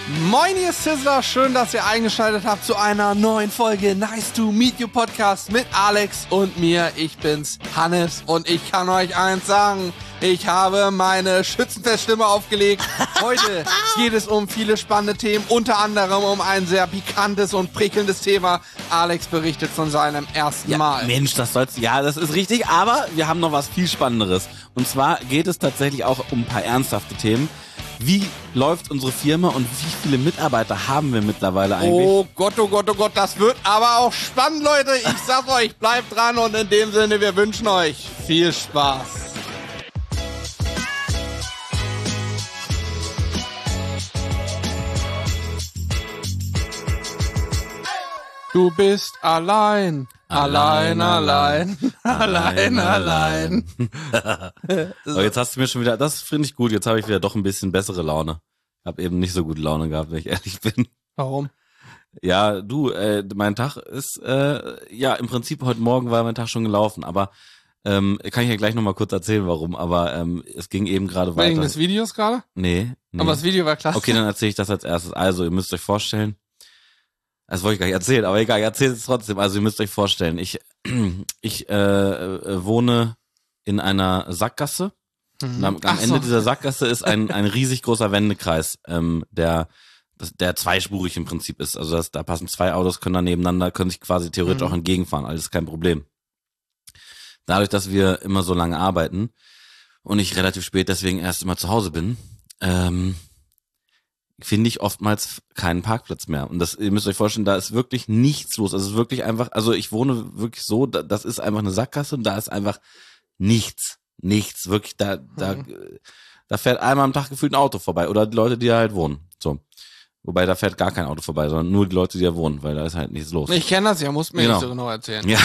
Moin, ihr Sizzler, schön, dass ihr eingeschaltet habt zu einer neuen Folge Nice to Meet You Podcast mit Alex und mir. Ich bin's, Hannes, und ich kann euch eins sagen, ich habe meine Schützenfeststimme aufgelegt. Heute geht es um viele spannende Themen, unter anderem um ein sehr pikantes und prickelndes Thema. Alex berichtet von seinem ersten Mal. Mensch, das ist richtig, aber wir haben noch was viel Spannenderes. Und zwar geht es tatsächlich auch um ein paar ernsthafte Themen. Wie läuft unsere Firma und wie viele Mitarbeiter haben wir mittlerweile eigentlich? Oh Gott, das wird aber auch spannend, Leute. Ich sag euch, bleibt dran und in dem Sinne, wir wünschen euch viel Spaß. Du bist allein. Allein. So, jetzt hast du mir schon wieder, das finde ich gut, jetzt habe ich wieder doch ein bisschen bessere Laune. Hab eben nicht so gute Laune gehabt, wenn ich ehrlich bin. Warum? Ja, mein Tag ist, im Prinzip heute Morgen war mein Tag schon gelaufen, aber kann ich ja gleich nochmal kurz erzählen, warum, aber es ging eben gerade weiter. Wegen des Videos gerade? Nee. Aber das Video war klasse. Okay, dann erzähle ich das als erstes. Also, ihr müsst euch vorstellen, das wollte ich gar nicht erzählen, aber egal, ich erzähle es trotzdem. Also ihr müsst euch vorstellen, ich wohne in einer Sackgasse. Und am Ende dieser Sackgasse ist ein riesig großer Wendekreis, der zweispurig im Prinzip ist. Also da passen zwei Autos, können da nebeneinander, können sich quasi theoretisch auch entgegenfahren. Alles kein Problem. Dadurch, dass wir immer so lange arbeiten und ich relativ spät deswegen erst immer zu Hause bin, finde ich oftmals keinen Parkplatz mehr. Und ihr müsst euch vorstellen, da ist wirklich nichts los. Also es ist wirklich einfach, also ich wohne wirklich so, das ist einfach eine Sackgasse und da ist einfach nichts. Wirklich, da fährt einmal am Tag gefühlt ein Auto vorbei. Oder die Leute, die da halt wohnen. So. Wobei, da fährt gar kein Auto vorbei, sondern nur die Leute, die da wohnen, weil da ist halt nichts los. Ich kenne das ja, muss mir nicht so genau erzählen. Ja.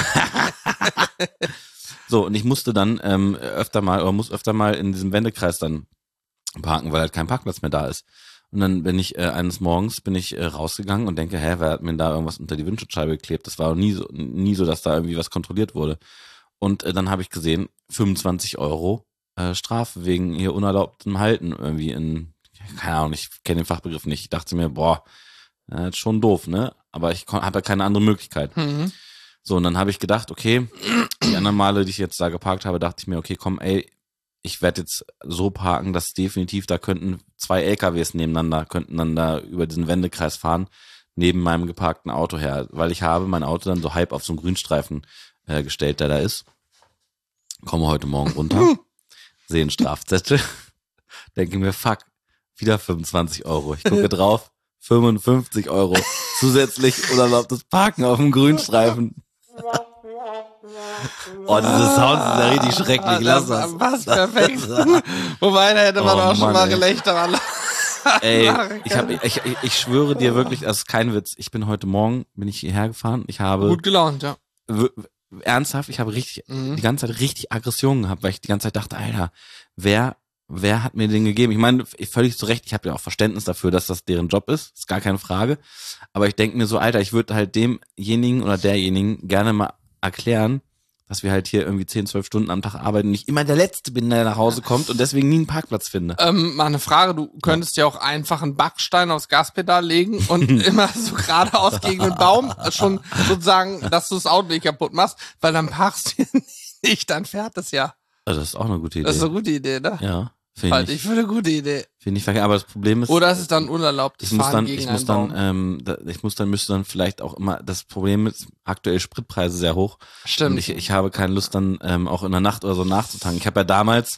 So, und ich musste dann öfter mal in diesem Wendekreis dann parken, weil halt kein Parkplatz mehr da ist. Und dann bin ich eines Morgens rausgegangen und denke, wer hat mir da irgendwas unter die Windschutzscheibe geklebt? Das war auch nie so, dass da irgendwie was kontrolliert wurde. Und dann habe ich gesehen, 25 € Strafe wegen hier unerlaubtem Halten irgendwie keine Ahnung, ich kenne den Fachbegriff nicht. Ich dachte mir, ist schon doof, ne? Aber ich habe ja keine andere Möglichkeit. Mhm. So, und dann habe ich gedacht, okay, die anderen Male, die ich jetzt da geparkt habe, dachte ich mir, okay, komm, ich werde jetzt so parken, dass definitiv, da könnten 2 LKWs könnten dann da über diesen Wendekreis fahren, neben meinem geparkten Auto her, weil ich habe mein Auto dann so halb auf so einen Grünstreifen gestellt, der da ist. Komme heute Morgen runter, sehe einen Strafzettel, denke mir, fuck, wieder 25 €. Ich gucke drauf, 55 € zusätzlich unerlaubtes Parken auf dem Grünstreifen. Oh, diese Sounds sind ja richtig schrecklich. Lass das. Was perfekt. Wobei, da hätte man auch schon mal Gelächter. Ey, ich schwöre dir wirklich, das ist kein Witz. Heute Morgen hierher gefahren. Ich habe gut gelaunt, ja. Ernsthaft, ich habe die ganze Zeit richtig Aggressionen gehabt, weil ich die ganze Zeit dachte, Alter, wer hat mir den gegeben? Ich meine, völlig zu Recht, ich habe ja auch Verständnis dafür, dass das deren Job ist gar keine Frage. Aber ich denke mir so, Alter, ich würde halt demjenigen oder derjenigen gerne mal erklären, dass wir halt hier irgendwie 10, 12 Stunden am Tag arbeiten und ich immer der Letzte bin, der nach Hause kommt und deswegen nie einen Parkplatz finde. Mal eine Frage, du könntest ja auch einfach einen Backstein aufs Gaspedal legen und immer so geradeaus gegen den Baum schon sozusagen, dass du das Auto nicht kaputt machst, weil dann parkst du nicht, dann fährt es ja. Also das ist auch eine gute Idee. Das ist eine gute Idee, ne? Ja. Halte ich für eine gute Idee. Finde ich verkehrt, aber das Problem ist... Oder ist es dann unerlaubt, ich müsste dann vielleicht auch immer, das Problem ist, aktuell Spritpreise sehr hoch. Stimmt. Und ich habe keine Lust dann auch in der Nacht oder so nachzutanken. Ich habe ja damals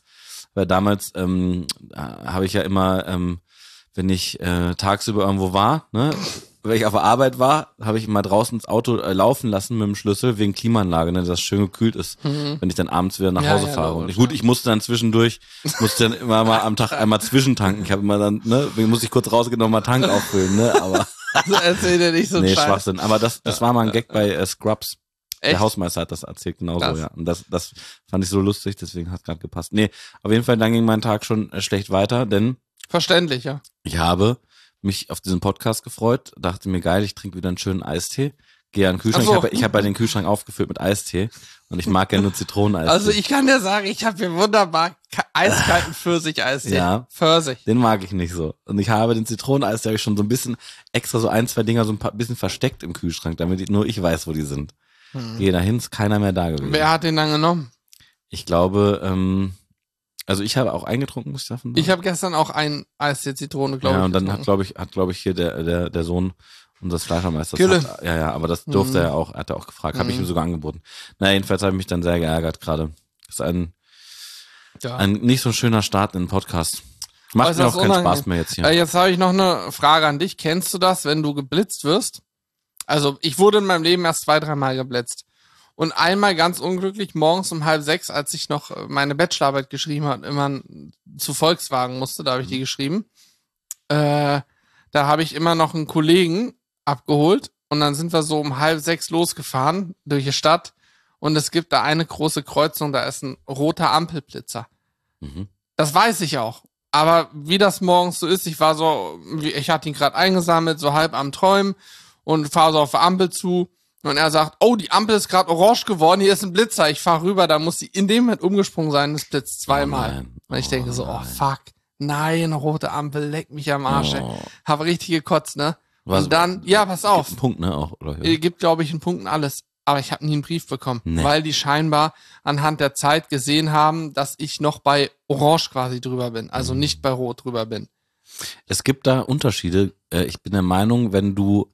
habe ich ja immer, wenn ich tagsüber irgendwo war, ne, wenn ich auf der Arbeit war, habe ich immer draußen das Auto laufen lassen mit dem Schlüssel wegen Klimaanlage, ne, dass das schön gekühlt ist, wenn ich dann abends wieder nach Hause fahre. Und gut, ich musste dann immer mal am Tag einmal zwischentanken. Ich habe immer dann, ne, muss ich kurz rausgehen und mal Tank auffüllen, ne, aber also erzähl dir nicht so nee, Scheiß. Schwachsinn. Aber das war mal ein Gag bei Scrubs. Echt? Der Hausmeister hat das erzählt, genauso, ja. Und das fand ich so lustig, deswegen hat es gerade gepasst. Nee, auf jeden Fall, dann ging mein Tag schon schlecht weiter, denn verständlich, ja. Ich habe mich auf diesen Podcast gefreut, dachte mir, geil, ich trinke wieder einen schönen Eistee, gehe an den Kühlschrank. Ach so. Ich habe ja den Kühlschrank aufgefüllt mit Eistee und ich mag ja nur Zitroneneistee. Also ich kann dir sagen, ich habe hier wunderbar eiskalten Pfirsich-Eistee. Ja. Pfirsich. Den mag ich nicht so. Und ich habe den Zitroneneistee hab ich schon so ein bisschen extra so 1, 2 Dinger so ein bisschen versteckt im Kühlschrank, damit nur ich weiß, wo die sind. Gehe dahin, ist keiner mehr da gewesen. Wer hat den dann genommen? Ich glaube, also ich habe auch eingetrunken, muss ich sagen. Ich habe gestern auch ein Eistee Zitrone, glaube ich. Ja, und dann getrunken. hat, glaube ich, hier der Sohn unseres Fleischermeisters. Gülle. Ja, aber das durfte er auch, hat er auch gefragt, habe ich ihm sogar angeboten. Na, jedenfalls habe ich mich dann sehr geärgert gerade. Das ist ein nicht so schöner Start in den Podcast. Macht mir auch keinen Spaß mehr jetzt hier. Jetzt habe ich noch eine Frage an dich. Kennst du das, wenn du geblitzt wirst? Also ich wurde in meinem Leben erst 2, 3 Mal geblitzt. Und einmal ganz unglücklich morgens um 5:30, als ich noch meine Bachelorarbeit geschrieben habe, immer zu Volkswagen musste, da habe ich die geschrieben. Da habe ich immer noch einen Kollegen abgeholt und dann sind wir so um 5:30 losgefahren durch die Stadt und es gibt da eine große Kreuzung, da ist ein roter Ampelblitzer. Mhm. Das weiß ich auch. Aber wie das morgens so ist, ich hatte ihn gerade eingesammelt, so halb am Träumen und fahre so auf die Ampel zu. Und er sagt, oh, die Ampel ist gerade orange geworden, hier ist ein Blitzer. Ich fahre rüber, da muss sie in dem Moment umgesprungen sein, das blitzt 2-mal. Und ich denke so, oh fuck, nein, rote Ampel, leck mich am Arsch. Hab richtig gekotzt, ne? Und dann, ja, pass auf. Gibt einen Punkt, ne? Auch, oder? Gibt, glaube ich, einen Punkt und alles. Aber ich habe nie einen Brief bekommen, weil die scheinbar anhand der Zeit gesehen haben, dass ich noch bei orange quasi drüber bin, also nicht bei rot drüber bin. Es gibt da Unterschiede. Ich bin der Meinung, wenn du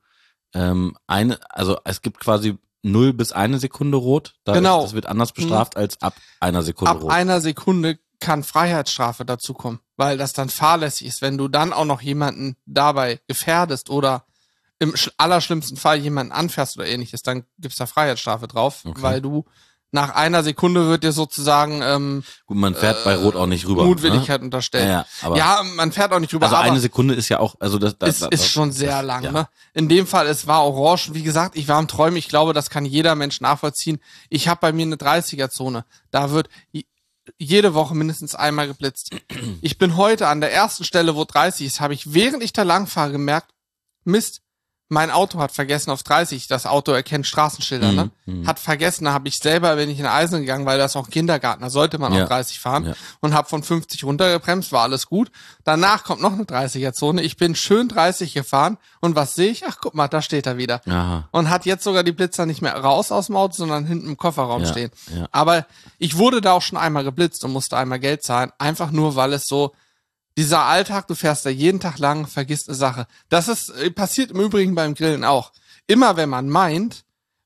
also es gibt quasi 0 bis 1 Sekunde rot. Genau. Das wird anders bestraft als ab 1 Sekunde rot. Ab 1 Sekunde kann Freiheitsstrafe dazukommen, weil das dann fahrlässig ist, wenn du dann auch noch jemanden dabei gefährdest oder im allerschlimmsten Fall jemanden anfährst oder ähnliches, dann gibt's da Freiheitsstrafe drauf, weil du nach 1 Sekunde wird dir sozusagen gut, man fährt bei Rot auch nicht rüber. Mutwilligkeit unterstellt. Ja, man fährt auch nicht rüber. Also aber 1 Sekunde ist ja auch, also das ist schon sehr lang, ne? In dem Fall, es war orange. Wie gesagt, ich war am Träumen. Ich glaube, das kann jeder Mensch nachvollziehen. Ich habe bei mir eine 30er-Zone. Da wird jede Woche mindestens einmal geblitzt. Ich bin heute an der ersten Stelle, wo 30 ist, habe ich, während ich da lang fahre, gemerkt, Mist, mein Auto hat vergessen auf 30, das Auto erkennt Straßenschilder, ne? Hat vergessen, da habe ich selber, bin ich in Eisen gegangen, weil das auch Kindergarten, da sollte man auf 30 fahren und habe von 50 runtergebremst, war alles gut. Danach kommt noch eine 30er-Zone, ich bin schön 30 gefahren und was sehe ich? Ach, guck mal, da steht er wieder. Aha. Und hat jetzt sogar die Blitzer nicht mehr raus aus dem Auto, sondern hinten im Kofferraum stehen. Ja. Aber ich wurde da auch schon einmal geblitzt und musste einmal Geld zahlen, einfach nur, weil es so dieser Alltag, du fährst da jeden Tag lang, vergisst eine Sache. Das passiert im Übrigen beim Grillen auch. Immer wenn man meint,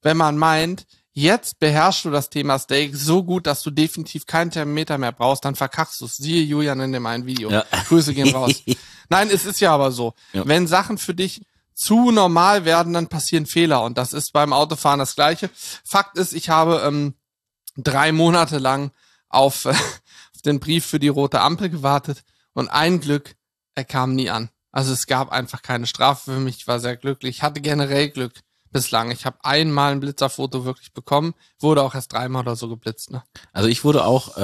jetzt beherrschst du das Thema Steak so gut, dass du definitiv keinen Thermometer mehr brauchst, dann verkackst du es. Siehe Julian in dem einen Video. Ja. Grüße gehen raus. Nein, es ist ja aber so. Ja. Wenn Sachen für dich zu normal werden, dann passieren Fehler. Und das ist beim Autofahren das Gleiche. Fakt ist, ich habe 3 Monate lang auf den Brief für die rote Ampel gewartet. Und ein Glück, er kam nie an. Also es gab einfach keine Strafe für mich. Ich war sehr glücklich. Ich hatte generell Glück bislang. Ich habe einmal ein Blitzerfoto wirklich bekommen. Wurde auch erst 3-mal oder so geblitzt. Ne? Also ich wurde auch,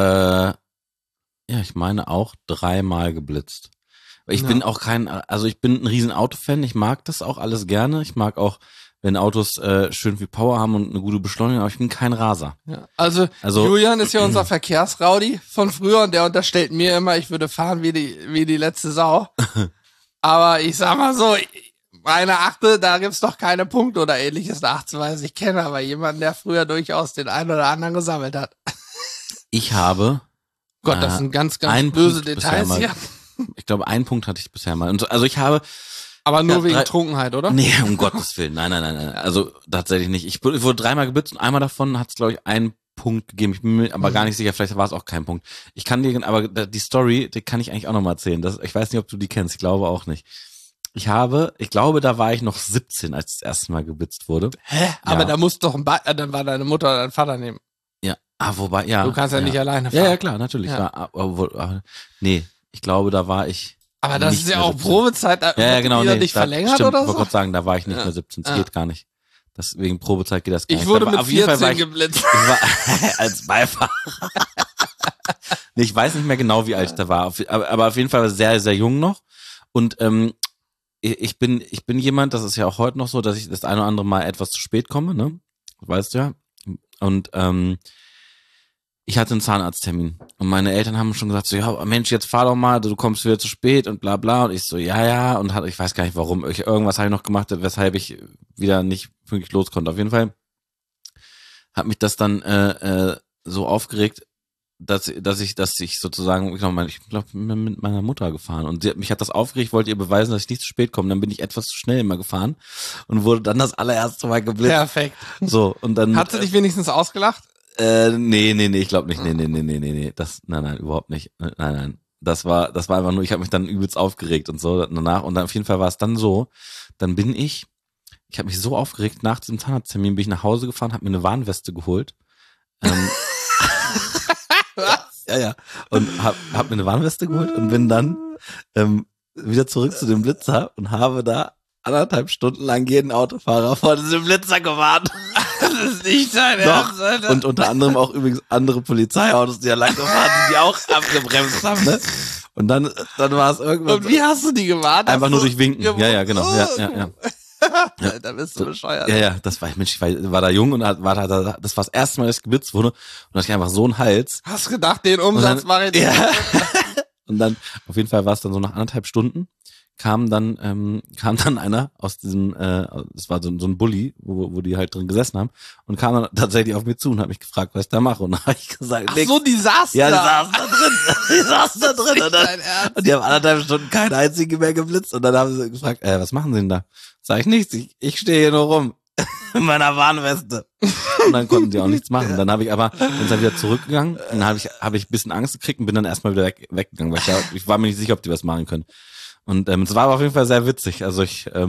ich meine auch 3-mal geblitzt. Ich bin auch ich bin ein riesen Autofan. Ich mag das auch alles gerne. Ich mag auch, wenn Autos schön viel Power haben und eine gute Beschleunigung, aber ich bin kein Raser. Ja, also Julian ist ja unser Verkehrsraudi von früher und der unterstellt mir immer, ich würde fahren wie die letzte Sau. Aber ich sag mal so, meine Achte, da gibt's doch keine Punkte oder ähnliches nachzuweisen. Ich kenne aber jemanden, der früher durchaus den einen oder anderen gesammelt hat. Ich habe Gott, das sind ganz, ganz böse Details hier. Ich glaube, 1 Punkt hatte ich bisher mal. Und also ich habe aber nur wegen Trunkenheit, oder? Nee, um Gottes Willen. Nein. Also tatsächlich nicht. Ich wurde 3-mal geblitzt und einmal davon hat es, glaube ich, 1 Punkt gegeben. Ich bin mir aber gar nicht sicher, vielleicht war es auch kein Punkt. Ich kann dir, aber die Story, die kann ich eigentlich auch nochmal erzählen. Ich weiß nicht, ob du die kennst. Ich glaube auch nicht. Ich glaube, da war ich noch 17, als das erste Mal geblitzt wurde. Hä? Ja. Aber da musst doch dann war deine Mutter oder dein Vater nehmen. Ja, wobei, ja. Du kannst ja nicht alleine fahren. Ja, klar, natürlich. Ja. Aber, nee, ich glaube, da war ich. Aber das ist ja auch 17. Probezeit, ja, genau, die nicht verlängert stimmt, oder so? Ich wollte gerade sagen, da war ich nicht mehr 17, das geht gar nicht. Deswegen Probezeit geht das gar nicht. Ich wurde mit 14 geblitzt. Ich war als Beifahrer. Ich weiß nicht mehr genau, wie alt ich da war, aber auf jeden Fall sehr, sehr jung noch. Und ich bin jemand, das ist ja auch heute noch so, dass ich das eine oder andere Mal etwas zu spät komme, ne? Weißt du ja. Und ich hatte einen Zahnarzttermin und meine Eltern haben schon gesagt so, ja Mensch, jetzt fahr doch mal, du kommst wieder zu spät und bla bla. Und ich so, ja. Und ich weiß gar nicht warum, irgendwas habe ich noch gemacht, weshalb ich wieder nicht pünktlich los konnte. Auf jeden Fall hat mich das dann so aufgeregt, dass ich sozusagen, ich glaube, mit meiner Mutter gefahren und mich hat das aufgeregt, wollte ihr beweisen, dass ich nicht zu spät komme. Dann bin ich etwas zu schnell immer gefahren und wurde dann das allererste Mal geblitzt. Perfekt. So, und dann. Hat sie dich wenigstens ausgelacht? Nee, ich glaube nicht. Nee. Nein, überhaupt nicht. Nein. Das war einfach nur, ich habe mich dann übelst aufgeregt und so danach. Und dann auf jeden Fall war es dann so, dann ich habe mich so aufgeregt, nach diesem Zahnarzttermin bin ich nach Hause gefahren, habe mir eine Warnweste geholt. Ja. Und hab mir eine Warnweste geholt und bin dann wieder zurück zu dem Blitzer und habe da 1,5 Stunden lang jeden Autofahrer vor diesem Blitzer gewarnt. Das ist nicht dein Ernst, Alter. Und unter anderem auch übrigens andere Polizeiautos, die ja lang gefahren sind, die auch abgebremst haben, ne? Und dann war es irgendwann. Und wie hast du die gewarnt? Einfach nur durch Winken. Ja, genau. Ja. Da bist du bescheuert. Ja, das war, Mensch, ich war da jung und das war das erste Mal, dass ich geblitzt wurde und hatte ich einfach so einen Hals. Hast gedacht, den Umsatz mache ich nicht. Ja. Und dann, auf jeden Fall war es dann so nach 1,5 Stunden, kam dann einer aus diesem, es war so ein Bulli, wo die halt drin gesessen haben und kam dann tatsächlich auf mich zu und hat mich gefragt, was ich da mache. Und dann habe ich gesagt, ach so, die saßen ja, da. Die saßen da drin. Und die haben 1,5 Stunden keinen einzigen mehr geblitzt und dann haben sie gefragt, was machen sie denn da? Sag ich nichts, ich stehe hier nur rum. In meiner Warnweste. Und dann konnten die auch nichts machen. Dann habe ich aber, bin dann wieder zurückgegangen und dann habe ich ein bisschen Angst gekriegt und bin dann erstmal wieder weggegangen, weil ich war mir nicht sicher, ob die was machen können. Und es war aber auf jeden Fall sehr witzig. Also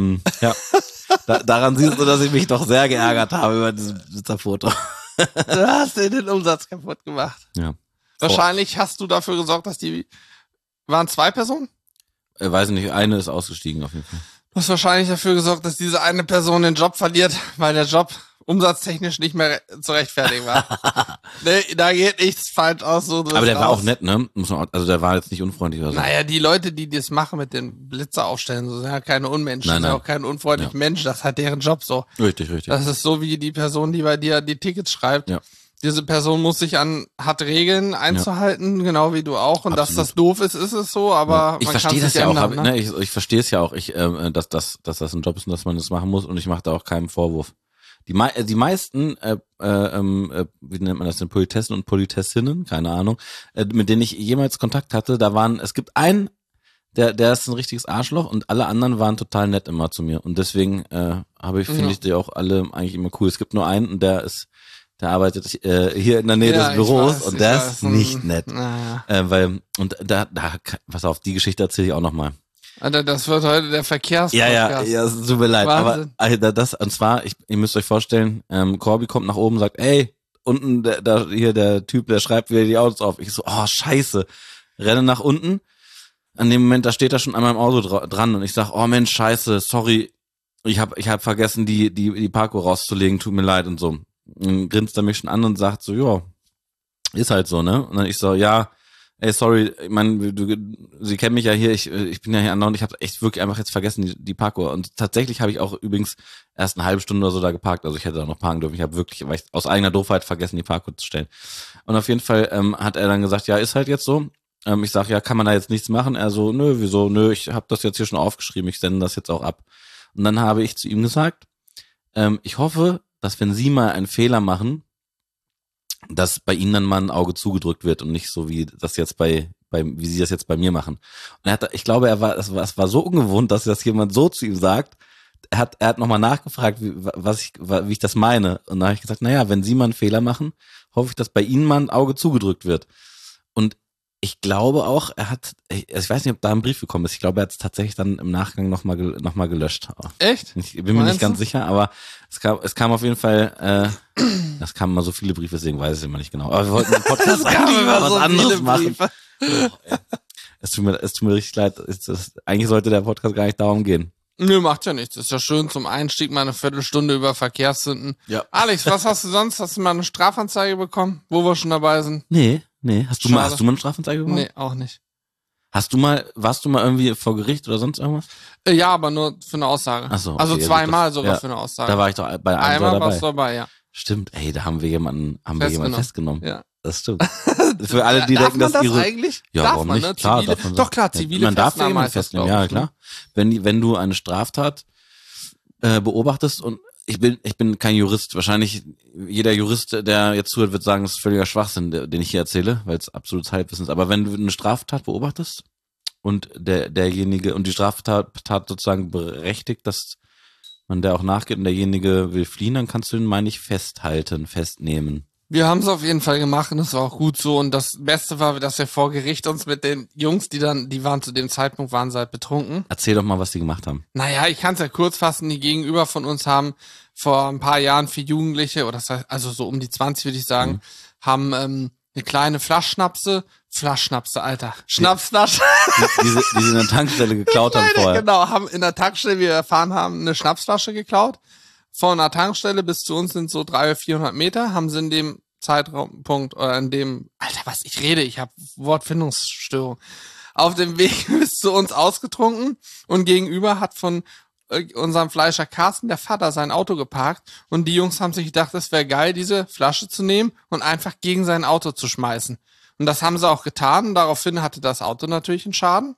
daran siehst du, dass ich mich doch sehr geärgert habe über dieses Foto. Du hast den Umsatz kaputt gemacht. Ja. Wahrscheinlich hast du dafür gesorgt, dass waren 2 Personen? Weiß nicht, eine ist ausgestiegen auf jeden Fall. Du hast wahrscheinlich dafür gesorgt, dass diese eine Person den Job verliert, weil der Job umsatztechnisch nicht mehr zu rechtfertigen war. Nee, da geht nichts falsch aus. So aber der war auch nett, ne? Also der war jetzt nicht unfreundlich oder so. Naja, die Leute, die das machen mit den Blitzer aufstellen, so sind ja keine Unmenschen, sind ja auch kein unfreundlicher Mensch, das hat deren Job so. Richtig. Das ist so wie die Person, die bei dir die Tickets schreibt. Ja. Diese Person muss sich hat Regeln einzuhalten, genau wie du auch. Und Absolut. dass das doof ist es so, aber ich man kann verstehe es das nicht ja ändern, auch, ne? Ich verstehe es ja auch, dass das ein Job ist und dass man das machen muss und ich mache da auch keinen Vorwurf. Die meisten, wie nennt man das denn, Politessen und Politessinnen, keine Ahnung, mit denen ich jemals Kontakt hatte, es gibt einen, der ist ein richtiges Arschloch und alle anderen waren total nett immer zu mir und deswegen finde ich die auch alle eigentlich immer cool. Es gibt nur einen und der arbeitet hier in der Nähe des Büros und der ist nicht nett. Pass auf, die Geschichte erzähle ich auch nochmal. Alter, das wird heute der Verkehrspodcast. Ja, es tut mir leid. Wahnsinn. Aber und zwar, ihr müsst euch vorstellen, Corby kommt nach oben und sagt, ey, unten der Typ, der schreibt wieder die Autos auf. Ich so, oh, scheiße. Renne nach unten. An dem Moment, da steht er schon an meinem Auto dran und ich sag, oh Mensch, scheiße, sorry. Ich hab vergessen, die Parko rauszulegen, tut mir leid und so. Und grinst er mich schon an und sagt so, ja, ist halt so, ne? Und dann ich so, ja, ey, sorry, ich meine, Sie kennen mich ja hier, ich bin ja hier andauernd, ich habe echt wirklich einfach jetzt vergessen, die Parkour. Und tatsächlich habe ich auch übrigens erst eine halbe Stunde oder so da geparkt, also ich hätte da noch parken dürfen. Ich habe wirklich, weil ich aus eigener Doofheit vergessen, die Parkour zu stellen. Und auf jeden Fall hat er dann gesagt, ja, ist halt jetzt so. Ich sag, ja, kann man da jetzt nichts machen? Er so, nö, wieso? Nö, ich habe das jetzt hier schon aufgeschrieben, ich sende das jetzt auch ab. Und dann habe ich zu ihm gesagt, ich hoffe, dass wenn Sie mal einen Fehler machen, dass bei Ihnen dann mal ein Auge zugedrückt wird und nicht so wie das jetzt wie Sie das jetzt bei mir machen. Und ich glaube, es war so ungewohnt, dass das jemand so zu ihm sagt. Er hat nochmal nachgefragt, wie ich das meine. Und dann habe ich gesagt, naja, wenn Sie mal einen Fehler machen, hoffe ich, dass bei Ihnen mal ein Auge zugedrückt wird. Und ich glaube auch, ich weiß nicht, ob da ein Brief gekommen ist. Ich glaube, er hat es tatsächlich dann im Nachgang nochmal gelöscht. Echt? Ich bin mir nicht ganz sicher, aber es kam auf jeden Fall, es kamen mal so viele Briefe, deswegen weiß ich es immer nicht genau. Aber wir wollten einen Podcast eigentlich mal was anderes machen. Es tut mir richtig leid. Eigentlich sollte der Podcast gar nicht darum gehen. Nö, macht ja nichts. Ist ja schön zum Einstieg mal eine Viertelstunde über Verkehrssünden. Ja. Alex, was hast du sonst? Hast du mal eine Strafanzeige bekommen, wo wir schon dabei sind? Nee. Hast du mal eine Strafanzeige bekommen? Nee, auch nicht. warst du mal irgendwie vor Gericht oder sonst irgendwas? Ja, aber nur für eine Aussage. Ach so, okay, also ja, zweimal gut, sogar ja. für eine Aussage. Da war ich doch bei einem Einmal dabei. warst du dabei, ja. Stimmt, ey, da haben wir jemanden festgenommen. Ja. Das stimmt. Für alle, die denken, dass das ihre... eigentlich? Ja, darf warum man, nicht? ne? Klar, Zivile, darf man doch klar, zivile man darf Festnahme jemanden heißt das, festnehmen, glaub ja ich, klar. Wenn du eine Straftat beobachtest und ich bin kein Jurist, wahrscheinlich jeder Jurist, der jetzt zuhört, wird sagen, es ist völliger Schwachsinn, den ich hier erzähle, weil es absolutes Halbwissen ist. Aber wenn du eine Straftat beobachtest und derjenige und die Straftat sozusagen berechtigt, dass man der auch nachgeht und derjenige will fliehen, dann kannst du ihn, meine ich, festnehmen. Wir haben es auf jeden Fall gemacht und es war auch gut so. Und das Beste war, dass wir vor Gericht uns mit den Jungs, die waren zu dem Zeitpunkt, waren sie halt betrunken. Erzähl doch mal, was die gemacht haben. Naja, ich kann es ja kurz fassen. Die gegenüber von uns haben vor ein paar Jahren 4 Jugendliche, oder das heißt, also so um die 20 würde ich sagen, haben eine kleine Flaschschnapse, Alter. Schnapsflasche. Die sie in der Tankstelle geklaut haben vorher. Genau, haben in der Tankstelle, wie wir erfahren haben, eine Schnapsflasche geklaut. Von einer Tankstelle bis zu uns sind so 300 oder 400 Meter, haben sie in dem Zeitraumpunkt oder in dem, Alter, was ich rede, ich habe Wortfindungsstörung, auf dem Weg bis zu uns ausgetrunken und gegenüber hat von unserem Fleischer Carsten der Vater sein Auto geparkt und die Jungs haben sich gedacht, es wäre geil, diese Flasche zu nehmen und einfach gegen sein Auto zu schmeißen. Und das haben sie auch getan und daraufhin hatte das Auto natürlich einen Schaden.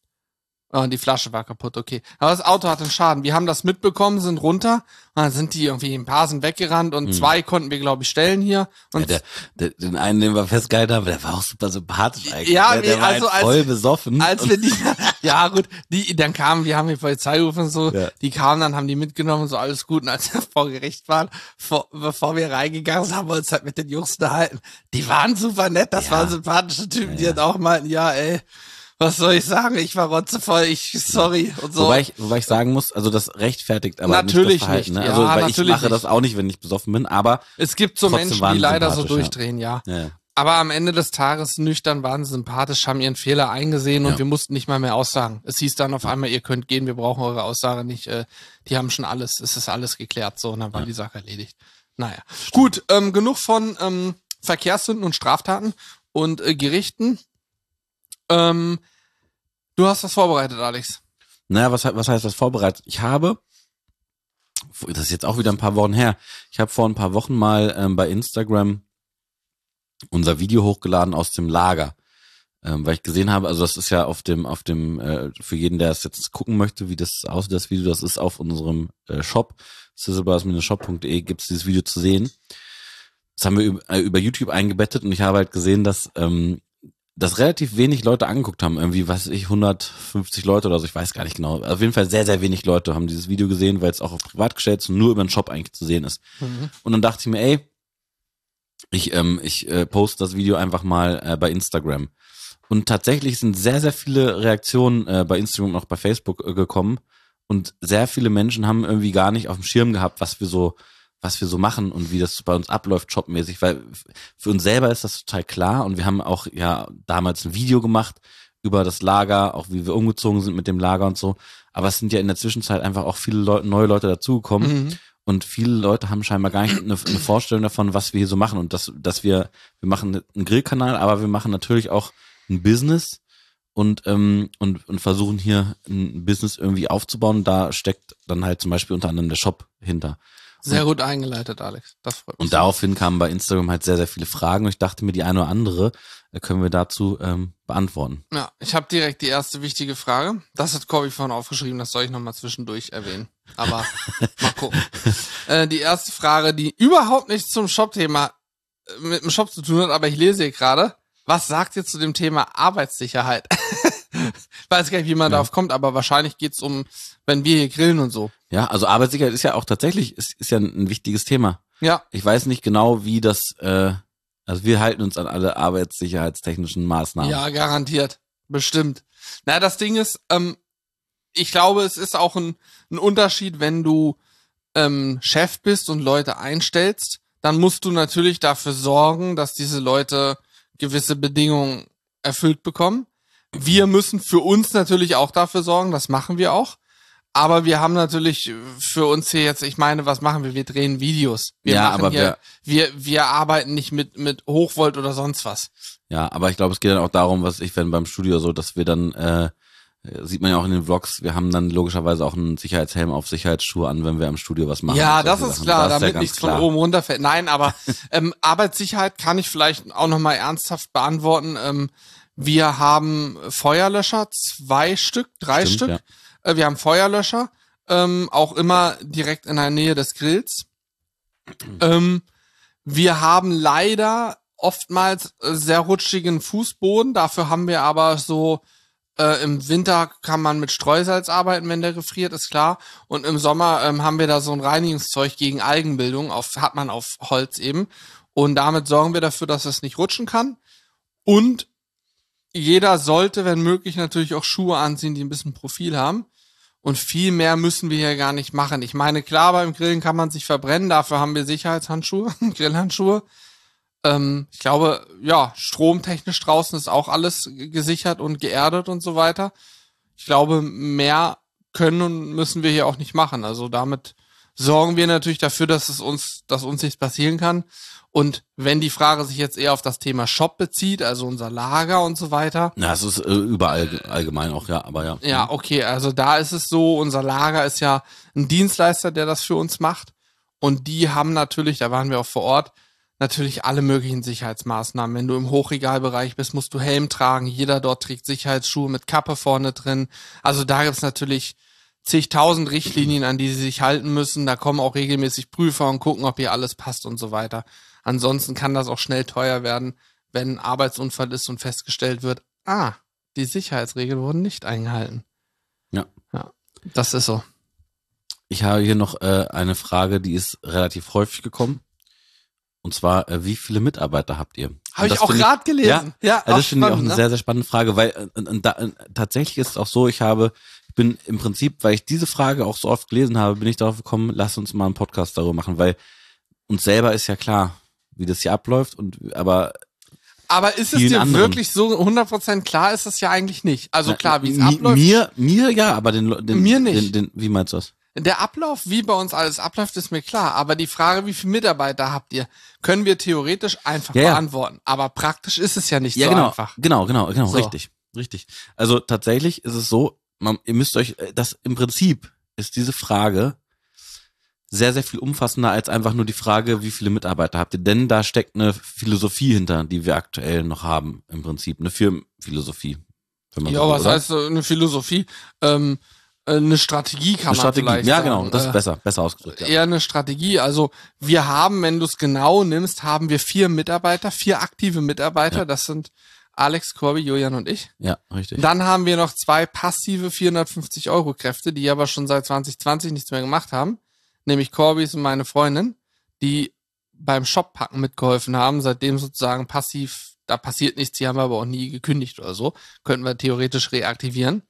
Oh, die Flasche war kaputt, okay. Aber das Auto hatte einen Schaden. Wir haben das mitbekommen, sind runter, und dann sind die irgendwie, ein paar sind weggerannt und 2 konnten wir, glaube ich, stellen hier. Und ja, den einen, den wir festgehalten haben, der war auch super sympathisch eigentlich. Ja, der war also halt voll besoffen. Als wir die, ja gut, dann kamen, wir haben die Polizei gerufen und so, Ja. die kamen dann, haben die mitgenommen und so, alles gut. Und als wir vor Gericht waren, bevor wir reingegangen sind, haben wir uns halt mit den Jungs unterhalten. Die waren super nett, das Ja. waren sympathische Typen, die Ja. halt auch meinten, ja ey, was soll ich sagen? Ich war rotzevoll, sorry und so. Wobei ich sagen muss, also das rechtfertigt aber Natürlich nicht das Verhalten. nicht. Ne? Ja, Also weil ich natürlich mache nicht. das auch nicht, wenn ich besoffen bin, aber Es gibt so trotzdem Menschen, waren die die leider so sympathisch, durchdrehen, ja. ja. Aber am Ende des Tages nüchtern waren sie sympathisch, haben ihren Fehler eingesehen und Ja. wir mussten nicht mal mehr aussagen. Es hieß dann auf einmal, ihr könnt gehen, wir brauchen eure Aussage nicht. Die haben schon alles, es ist alles geklärt, so, und dann war die Sache erledigt. Naja. Gut, genug von Verkehrssünden und Straftaten und Gerichten. Du hast was vorbereitet, Alex. Naja, was heißt das vorbereitet? Ich habe, das ist jetzt auch wieder ein paar Wochen her, ich habe vor ein paar Wochen mal bei Instagram unser Video hochgeladen aus dem Lager, weil ich gesehen habe, also das ist ja auf dem für jeden, der es jetzt gucken möchte, wie das aussieht, das Video, das ist auf unserem Shop, sizzlebars-shop.de, gibt's dieses Video zu sehen. Das haben wir über YouTube eingebettet und ich habe halt gesehen, dass relativ wenig Leute angeguckt haben, irgendwie, was weiß ich, 150 Leute oder so, ich weiß gar nicht genau. Auf jeden Fall sehr, sehr wenig Leute haben dieses Video gesehen, weil es auch auf privat gestellt ist und nur über den Shop eigentlich zu sehen ist. Und dann dachte ich mir, ey, ich poste das Video einfach mal bei Instagram. Und tatsächlich sind sehr, sehr viele Reaktionen bei Instagram und auch bei Facebook gekommen und sehr viele Menschen haben irgendwie gar nicht auf dem Schirm gehabt, was wir so machen und wie das bei uns abläuft, shopmäßig, weil für uns selber ist das total klar und wir haben auch ja damals ein Video gemacht über das Lager, auch wie wir umgezogen sind mit dem Lager und so, aber es sind ja in der Zwischenzeit einfach auch viele neue Leute dazugekommen und viele Leute haben scheinbar gar nicht eine Vorstellung davon, was wir hier so machen und dass wir machen einen Grillkanal, aber wir machen natürlich auch ein Business und versuchen hier ein Business irgendwie aufzubauen, da steckt dann halt zum Beispiel unter anderem der Shop hinter. Sehr gut eingeleitet, Alex. Das freut mich. Und daraufhin kamen bei Instagram halt sehr, sehr viele Fragen und ich dachte mir, die eine oder andere können wir dazu beantworten. Ja, ich habe direkt die erste wichtige Frage. Das hat Corby vorhin aufgeschrieben, das soll ich nochmal zwischendurch erwähnen. Aber mal gucken. Die erste Frage, die überhaupt nichts zum Shop-Thema mit dem Shop zu tun hat, aber ich lese hier gerade. Was sagt ihr zu dem Thema Arbeitssicherheit? Ich weiß gar nicht, wie man darauf kommt, aber wahrscheinlich geht's um, wenn wir hier grillen und so. Ja, also Arbeitssicherheit ist ja auch tatsächlich, ist ja ein wichtiges Thema. Ja. Ich weiß nicht genau, wie das, also wir halten uns an alle arbeitssicherheitstechnischen Maßnahmen. Ja, garantiert. Bestimmt. Na, das Ding ist, ich glaube, es ist auch ein Unterschied, wenn du Chef bist und Leute einstellst, dann musst du natürlich dafür sorgen, dass diese Leute gewisse Bedingungen erfüllt bekommen. Wir müssen für uns natürlich auch dafür sorgen, das machen wir auch. Aber wir haben natürlich für uns hier jetzt, ich meine, was machen wir? Wir drehen Videos. Wir arbeiten nicht mit Hochvolt oder sonst was. Ja, aber ich glaube, es geht dann auch darum, wenn beim Studio so, dass wir dann, sieht man ja auch in den Vlogs, wir haben dann logischerweise auch einen Sicherheitshelm auf, Sicherheitsschuhe an, wenn wir im Studio was machen. Ja, das ist klar, damit nichts von oben runterfällt. Nein, aber Arbeitssicherheit kann ich vielleicht auch nochmal ernsthaft beantworten. Wir haben Feuerlöscher, 3 Stück. Ja. Wir haben Feuerlöscher, auch immer direkt in der Nähe des Grills. Wir haben leider oftmals sehr rutschigen Fußboden. Dafür haben wir aber so, im Winter kann man mit Streusalz arbeiten, wenn der gefriert, ist klar. Und im Sommer haben wir da so ein Reinigungszeug gegen Algenbildung, hat man auf Holz eben. Und damit sorgen wir dafür, dass es nicht rutschen kann. Und jeder sollte, wenn möglich, natürlich auch Schuhe anziehen, die ein bisschen Profil haben. Und viel mehr müssen wir hier gar nicht machen. Ich meine, klar, beim Grillen kann man sich verbrennen. Dafür haben wir Sicherheitshandschuhe, Grillhandschuhe. Ich glaube, ja, stromtechnisch draußen ist auch alles gesichert und geerdet und so weiter. Ich glaube, mehr können und müssen wir hier auch nicht machen. Also damit sorgen wir natürlich dafür, dass uns nichts passieren kann. Und wenn die Frage sich jetzt eher auf das Thema Shop bezieht, also unser Lager und so weiter. Ja, es ist überall allgemein auch, ja, aber ja. Ja, okay, also da ist es so, unser Lager ist ja ein Dienstleister, der das für uns macht. Und die haben natürlich, da waren wir auch vor Ort, natürlich alle möglichen Sicherheitsmaßnahmen. Wenn du im Hochregalbereich bist, musst du Helm tragen. Jeder dort trägt Sicherheitsschuhe mit Kappe vorne drin. Also da gibt's natürlich zigtausend Richtlinien, an die sie sich halten müssen. Da kommen auch regelmäßig Prüfer und gucken, ob hier alles passt und so weiter. Ansonsten kann das auch schnell teuer werden, wenn ein Arbeitsunfall ist und festgestellt wird, die Sicherheitsregeln wurden nicht eingehalten. Ja. Ja, das ist so. Ich habe hier noch eine Frage, die ist relativ häufig gekommen. Und zwar, wie viele Mitarbeiter habt ihr? Habe ich auch gerade gelesen. Ja, das finde ich auch eine sehr, sehr spannende Frage, weil tatsächlich ist es auch so, ich bin im Prinzip, weil ich diese Frage auch so oft gelesen habe, bin ich darauf gekommen, lass uns mal einen Podcast darüber machen, weil uns selber ist ja klar, wie das hier abläuft, aber ist es dir wirklich so 100% klar, ist es ja eigentlich nicht. Also klar, wie es abläuft. Mir ja, aber mir nicht. Wie meinst du das? Der Ablauf, wie bei uns alles abläuft, ist mir klar. Aber die Frage, wie viele Mitarbeiter habt ihr, können wir theoretisch einfach beantworten. Aber praktisch ist es ja nicht so einfach. Genau, so. Richtig. Also tatsächlich ist es so, ihr müsst euch, das im Prinzip ist diese Frage sehr, sehr viel umfassender als einfach nur die Frage, wie viele Mitarbeiter habt ihr. Denn da steckt eine Philosophie hinter, die wir aktuell noch haben, im Prinzip. Eine Firmenphilosophie. Was heißt eine Philosophie? Eine Strategie kann man vielleicht ja, sagen. Genau, das ist besser ausgedrückt. Ja. Eher eine Strategie. Also wir haben, wenn du es genau nimmst, haben wir 4 aktive Mitarbeiter. Ja. Das sind Alex, Corby, Julian und ich. Ja, richtig. Dann haben wir noch 2 passive 450-Euro-Kräfte, die aber schon seit 2020 nichts mehr gemacht haben. Nämlich Corbys und meine Freundin, die beim Shop-Packen mitgeholfen haben, seitdem sozusagen passiv, da passiert nichts, die haben wir aber auch nie gekündigt oder so. Könnten wir theoretisch reaktivieren.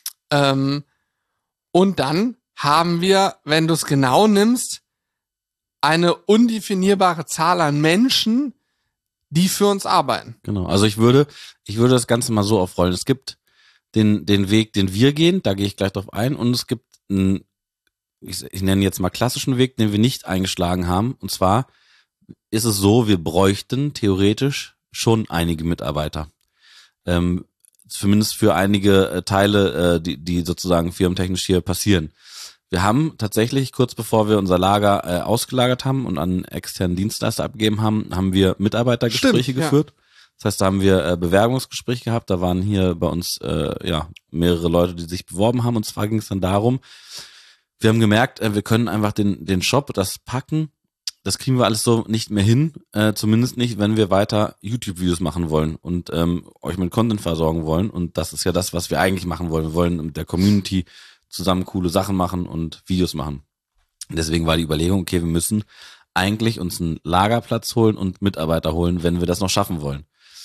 Und dann haben wir, wenn du es genau nimmst, eine undefinierbare Zahl an Menschen, die für uns arbeiten. Genau, also ich würde das Ganze mal so aufrollen. Es gibt den Weg, den wir gehen, da gehe ich gleich drauf ein, und es gibt einen, ich nenne jetzt mal klassischen Weg, den wir nicht eingeschlagen haben. Und zwar ist es so, wir bräuchten theoretisch schon einige Mitarbeiter. Zumindest für einige Teile, die sozusagen firmentechnisch hier passieren. Wir haben tatsächlich, kurz bevor wir unser Lager ausgelagert haben und an externen Dienstleister abgegeben haben wir Mitarbeitergespräche geführt. Ja. Das heißt, da haben wir Bewerbungsgespräche gehabt. Da waren hier bei uns mehrere Leute, die sich beworben haben. Und zwar ging es dann darum, wir haben gemerkt, wir können einfach den Shop, das Packen, das kriegen wir alles so nicht mehr hin, zumindest nicht, wenn wir weiter YouTube-Videos machen wollen und euch mit Content versorgen wollen. Und das ist ja das, was wir eigentlich machen wollen. Wir wollen mit der Community zusammen coole Sachen machen und Videos machen. Deswegen war die Überlegung, okay, wir müssen eigentlich uns einen Lagerplatz holen und Mitarbeiter holen, wenn wir das noch schaffen wollen.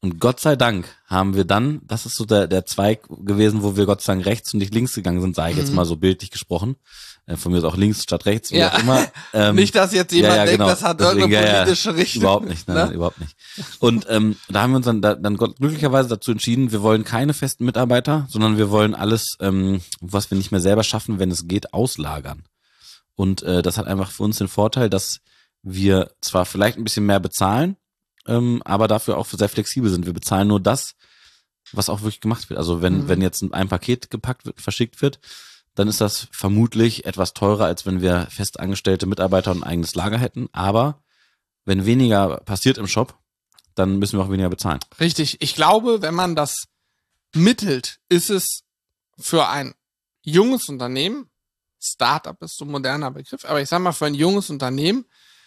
Und Gott sei Dank haben wir dann, das ist so der Zweig gewesen, wo wir Gott sei Dank rechts und nicht links gegangen sind, sage ich jetzt mal so bildlich gesprochen. Von mir ist auch links statt rechts, wie auch immer. Nicht, dass jetzt jemand denkt, genau. das hat irgendeine politische Richtung. Überhaupt nicht, nein, überhaupt nicht. Und da haben wir uns dann glücklicherweise dazu entschieden, wir wollen keine festen Mitarbeiter, sondern wir wollen alles, was wir nicht mehr selber schaffen, wenn es geht, auslagern. Und das hat einfach für uns den Vorteil, dass wir zwar vielleicht ein bisschen mehr bezahlen, aber dafür auch sehr flexibel sind. Wir bezahlen nur das, was auch wirklich gemacht wird. Also wenn jetzt ein Paket gepackt wird, verschickt wird, dann ist das vermutlich etwas teurer, als wenn wir fest angestellte Mitarbeiter und ein eigenes Lager hätten. Aber wenn weniger passiert im Shop, dann müssen wir auch weniger bezahlen. Richtig. Ich glaube, wenn man das mittelt, ist es für ein junges Unternehmen, Startup ist so ein moderner Begriff, aber ich sag mal für ein junges Unternehmen,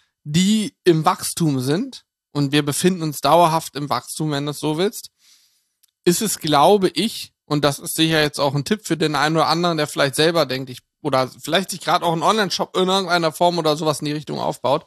die im Wachstum sind, und wir befinden uns dauerhaft im Wachstum, wenn du es so willst, ist es, glaube ich, und das ist sicher jetzt auch ein Tipp für den einen oder anderen, der vielleicht selber denkt, oder vielleicht sich gerade auch einen Online-Shop in irgendeiner Form oder sowas in die Richtung aufbaut,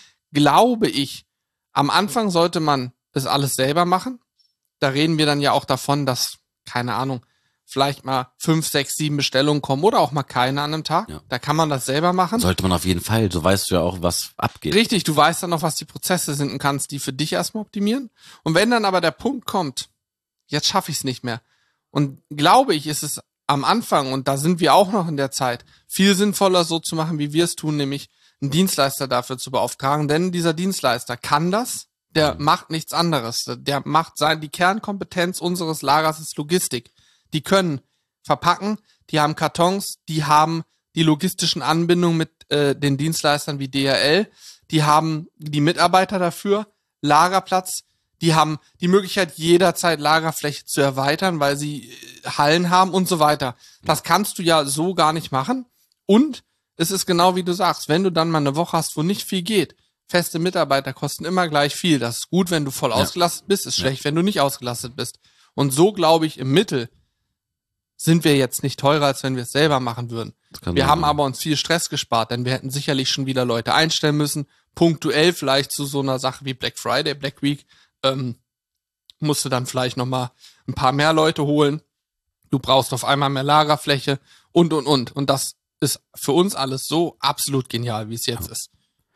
glaube ich, am Anfang sollte man das alles selber machen. Da reden wir dann ja auch davon, dass, keine Ahnung, vielleicht mal 5, 6, 7 Bestellungen kommen oder auch mal keine an einem Tag. Ja. Da kann man das selber machen. Sollte man auf jeden Fall, so weißt du ja auch, was abgeht. Richtig, du weißt dann noch, was die Prozesse sind und kannst die für dich erstmal optimieren. Und wenn dann aber der Punkt kommt, jetzt schaffe ich es nicht mehr. Und glaube ich, ist es am Anfang, und da sind wir auch noch in der Zeit, viel sinnvoller so zu machen, wie wir es tun, nämlich einen Dienstleister dafür zu beauftragen. Denn dieser Dienstleister kann das, der macht nichts anderes. Der macht die Kernkompetenz unseres Lagers ist Logistik. Die können verpacken, die haben Kartons, die haben die logistischen Anbindungen mit den Dienstleistern wie DHL, die haben die Mitarbeiter dafür, Lagerplatz, die haben die Möglichkeit, jederzeit Lagerfläche zu erweitern, weil sie Hallen haben und so weiter. Das kannst du ja so gar nicht machen. Und es ist genau wie du sagst, wenn du dann mal eine Woche hast, wo nicht viel geht, feste Mitarbeiter kosten immer gleich viel. Das ist gut, wenn du voll ausgelastet bist, ist schlecht, wenn du nicht ausgelastet bist. Und so glaube ich, im Mittel sind wir jetzt nicht teurer, als wenn wir es selber machen würden. Wir haben aber uns viel Stress gespart, denn wir hätten sicherlich schon wieder Leute einstellen müssen, punktuell vielleicht zu so einer Sache wie Black Friday, Black Week, musst du dann vielleicht nochmal ein paar mehr Leute holen. Du brauchst auf einmal mehr Lagerfläche und. Und das ist für uns alles so absolut genial, wie es jetzt ist.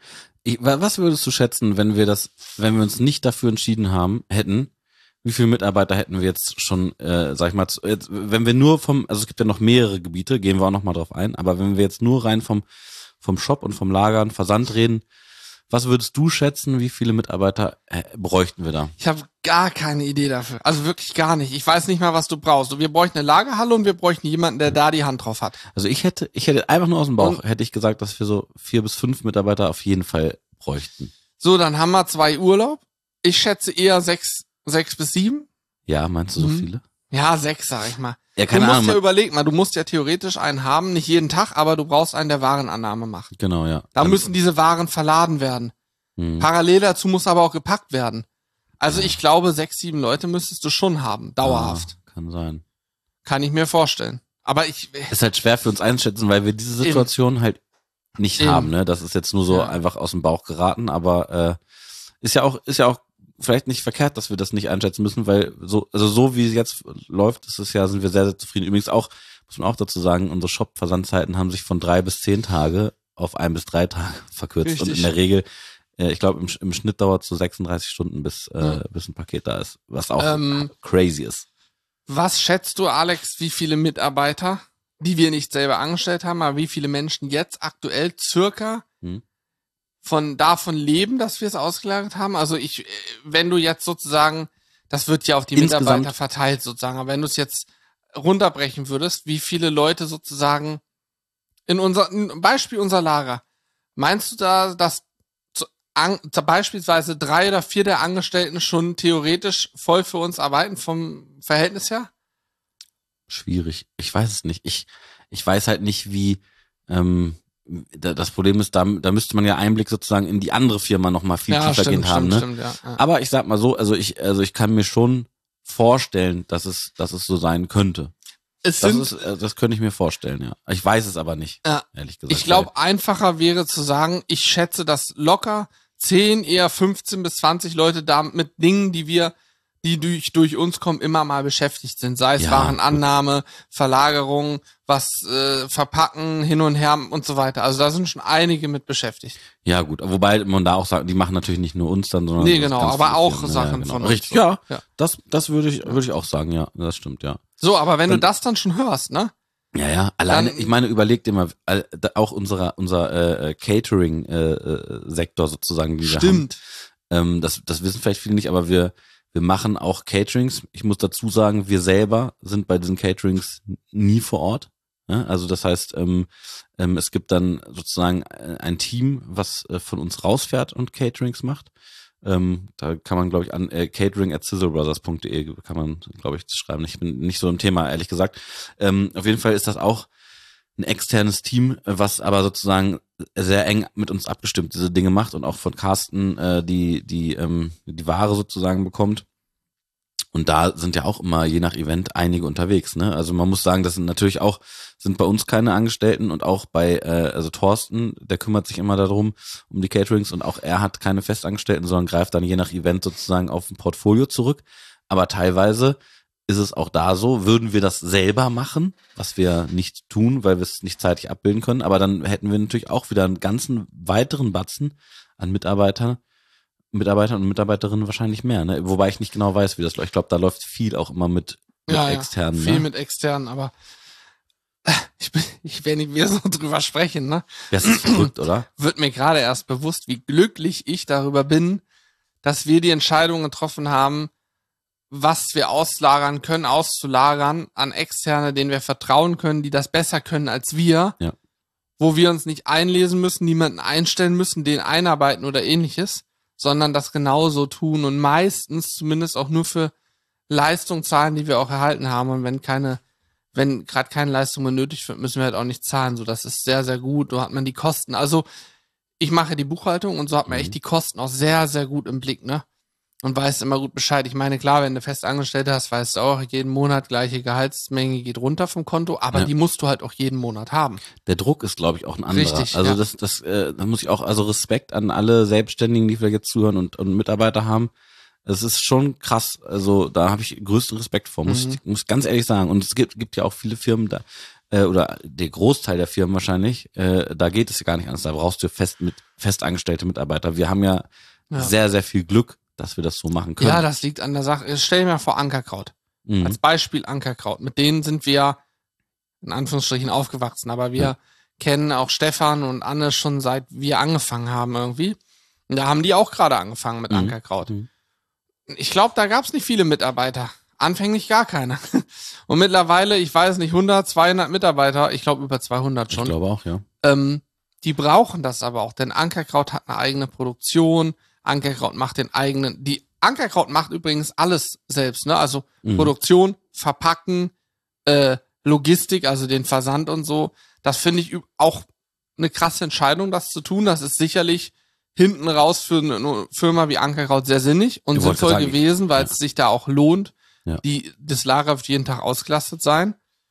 Was würdest du schätzen, wenn wir uns nicht dafür entschieden hätten, wie viele Mitarbeiter hätten wir jetzt schon, sag ich mal, wenn wir nur also es gibt ja noch mehrere Gebiete, gehen wir auch noch mal drauf ein, aber wenn wir jetzt nur rein vom Shop und vom Lager und Versand reden, was würdest du schätzen, wie viele Mitarbeiter bräuchten wir da? Ich habe gar keine Idee dafür. Also wirklich gar nicht. Ich weiß nicht mal, was du brauchst. Wir bräuchten eine Lagerhalle und wir bräuchten jemanden, der da die Hand drauf hat. Also ich hätte einfach nur aus dem Bauch, hätte ich gesagt, dass wir so 4 bis 5 Mitarbeiter auf jeden Fall bräuchten. So, dann haben wir 2 Urlaub. Ich schätze eher 6 bis 7. Ja, meinst du so viele? Ja, 6, sag ich mal. Ja, keine Ahnung. Überleg mal, du musst ja theoretisch einen haben, nicht jeden Tag, aber du brauchst einen, der Warenannahme macht. Genau, ja. Da müssen diese Waren verladen werden. Parallel dazu muss aber auch gepackt werden. Also ich glaube, 6, 7 Leute müsstest du schon haben, dauerhaft. Ja, kann sein. Kann ich mir vorstellen. Aber ist halt schwer für uns einzuschätzen, weil wir diese Situation halt nicht haben, ne? Das ist jetzt nur so einfach aus dem Bauch geraten, aber ist ja auch vielleicht nicht verkehrt, dass wir das nicht einschätzen müssen, weil so wie es jetzt läuft, sind wir sehr, sehr zufrieden. Übrigens auch, muss man auch dazu sagen, unsere Shop-Versandzeiten haben sich von 3 bis 10 Tage auf 1 bis 3 Tage verkürzt. Richtig. Und in der Regel, ich glaube, im Schnitt dauert es so 36 Stunden, bis ein Paket da ist, was auch crazy ist. Was schätzt du, Alex, wie viele Mitarbeiter, die wir nicht selber angestellt haben, aber wie viele Menschen jetzt aktuell circa davon leben, dass wir es ausgelagert haben? Also wenn du jetzt sozusagen, das wird ja auf die Mitarbeiter verteilt sozusagen, aber wenn du es jetzt runterbrechen würdest, wie viele Leute sozusagen in Beispiel unser Lager, meinst du da, dass beispielsweise 3 oder 4 der Angestellten schon theoretisch voll für uns arbeiten vom Verhältnis her? Schwierig. Ich weiß es nicht. Ich weiß halt nicht, wie das Problem ist, da müsste man ja Einblick sozusagen in die andere Firma nochmal viel tiefergehend haben. Stimmt, ja. Aber ich sag mal so, also ich kann mir schon vorstellen, dass es so sein könnte. Das könnte ich mir vorstellen, ja. Ich weiß es aber nicht, ehrlich gesagt. Ich glaube, einfacher wäre zu sagen, ich schätze, dass locker 10, eher 15 bis 20 Leute da mit Dingen, die die durch uns kommen, immer mal beschäftigt sind. Sei es Ja, Warenannahme, Verlagerung, was verpacken, hin und her und so weiter. Also da sind schon einige mit beschäftigt. Ja, gut. Wobei man da auch sagt, die machen natürlich nicht nur uns dann, sondern. Nee, genau, ganz aber viele auch Firmen. Sachen genau. von uns. Richtig, So. ja. Ja. Das würde ich auch sagen, ja. Das stimmt, ja. So, aber wenn du das dann schon hörst, ne? Ja. Alleine, Dann- ich meine, überleg dir mal, auch unser Catering-Sektor sozusagen, die wir Stimmt. haben. Das wissen vielleicht viele nicht, aber wir machen auch Caterings. Ich muss dazu sagen, wir selber sind bei diesen Caterings nie vor Ort. Ja, also das heißt, es gibt dann sozusagen ein Team, was von uns rausfährt und Caterings macht. Da kann man, glaube ich, an catering@sizzlebrothers.de kann man, glaube ich, schreiben. Ich bin nicht so im Thema, ehrlich gesagt. Auf jeden Fall ist das auch ein externes Team, was aber sozusagen sehr eng mit uns abgestimmt diese Dinge macht und auch von Carsten die Ware sozusagen bekommt. Und da sind ja auch immer, je nach Event, einige unterwegs, ne? Also man muss sagen, das sind natürlich auch, sind bei uns keine Angestellten und auch bei, also Thorsten, der kümmert sich immer darum, um die Caterings und auch er hat keine Festangestellten, sondern greift dann je nach Event sozusagen auf ein Portfolio zurück. Aber teilweise ist es auch da so, würden wir das selber machen, was wir nicht tun, weil wir es nicht zeitlich abbilden können, aber dann hätten wir natürlich auch wieder einen ganzen weiteren Batzen an Mitarbeitern und Mitarbeiterinnen wahrscheinlich mehr, ne? Wobei ich nicht genau weiß, wie das läuft. Ich glaube, da läuft viel auch immer mit externen. Viel ne? mit externen, aber ich will nicht wieder so drüber sprechen, ne? Das ist verrückt, oder? Wird mir gerade erst bewusst, wie glücklich ich darüber bin, dass wir die Entscheidung getroffen haben, was wir auszulagern an Externe, denen wir vertrauen können, die das besser können als wir, Ja. wo wir uns nicht einlesen müssen, niemanden einstellen müssen, den einarbeiten oder ähnliches, sondern das genauso tun und meistens zumindest auch nur für Leistung zahlen, die wir auch erhalten haben. Und wenn gerade keine Leistung mehr nötig wird, müssen wir halt auch nicht zahlen. So, das ist sehr, sehr gut. So hat man die Kosten. Also ich mache die Buchhaltung und so hat man echt die Kosten auch sehr, sehr gut im Blick, ne? Und weiß immer gut Bescheid. Ich meine, klar, wenn du Festangestellte hast, weißt du auch, jeden Monat gleiche Gehaltsmenge geht runter vom Konto, aber Ja. die musst du halt auch jeden Monat haben. Der Druck ist, glaube ich, auch ein anderer. Richtig, also ja. da muss ich auch, also Respekt an alle Selbstständigen, die vielleicht jetzt zuhören und Mitarbeiter haben. Es ist schon krass. Also da habe ich größten Respekt vor, muss ich ganz ehrlich sagen. Und es gibt ja auch viele Firmen da, oder der Großteil der Firmen wahrscheinlich, da geht es ja gar nicht anders. Da brauchst du festangestellte Mitarbeiter. Wir haben ja sehr, sehr viel Glück, dass wir das so machen können. Ja, das liegt an der Sache. Stell dir mal vor Ankerkraut. Mhm. Als Beispiel Ankerkraut. Mit denen sind wir in Anführungsstrichen aufgewachsen, aber wir kennen auch Stefan und Anne schon seit wir angefangen haben irgendwie. Und da haben die auch gerade angefangen mit Ankerkraut. Mhm. Ich glaube, da gab es nicht viele Mitarbeiter. Anfänglich gar keine. Und mittlerweile, ich weiß nicht, 100, 200 Mitarbeiter, ich glaube über 200 schon. Ich glaube auch, ja. Die brauchen das aber auch, denn Ankerkraut hat eine eigene Produktion. Ankerkraut macht Ankerkraut macht übrigens alles selbst, ne? Also Produktion, Verpacken, Logistik, also den Versand und so. Das finde ich auch eine krasse Entscheidung, das zu tun. Das ist sicherlich hinten raus für eine Firma wie Ankerkraut sehr sinnig und Ich wollte sinnvoll sagen, gewesen, weil es sich da auch lohnt. Ja. Das Lager wird jeden Tag ausgelastet sein.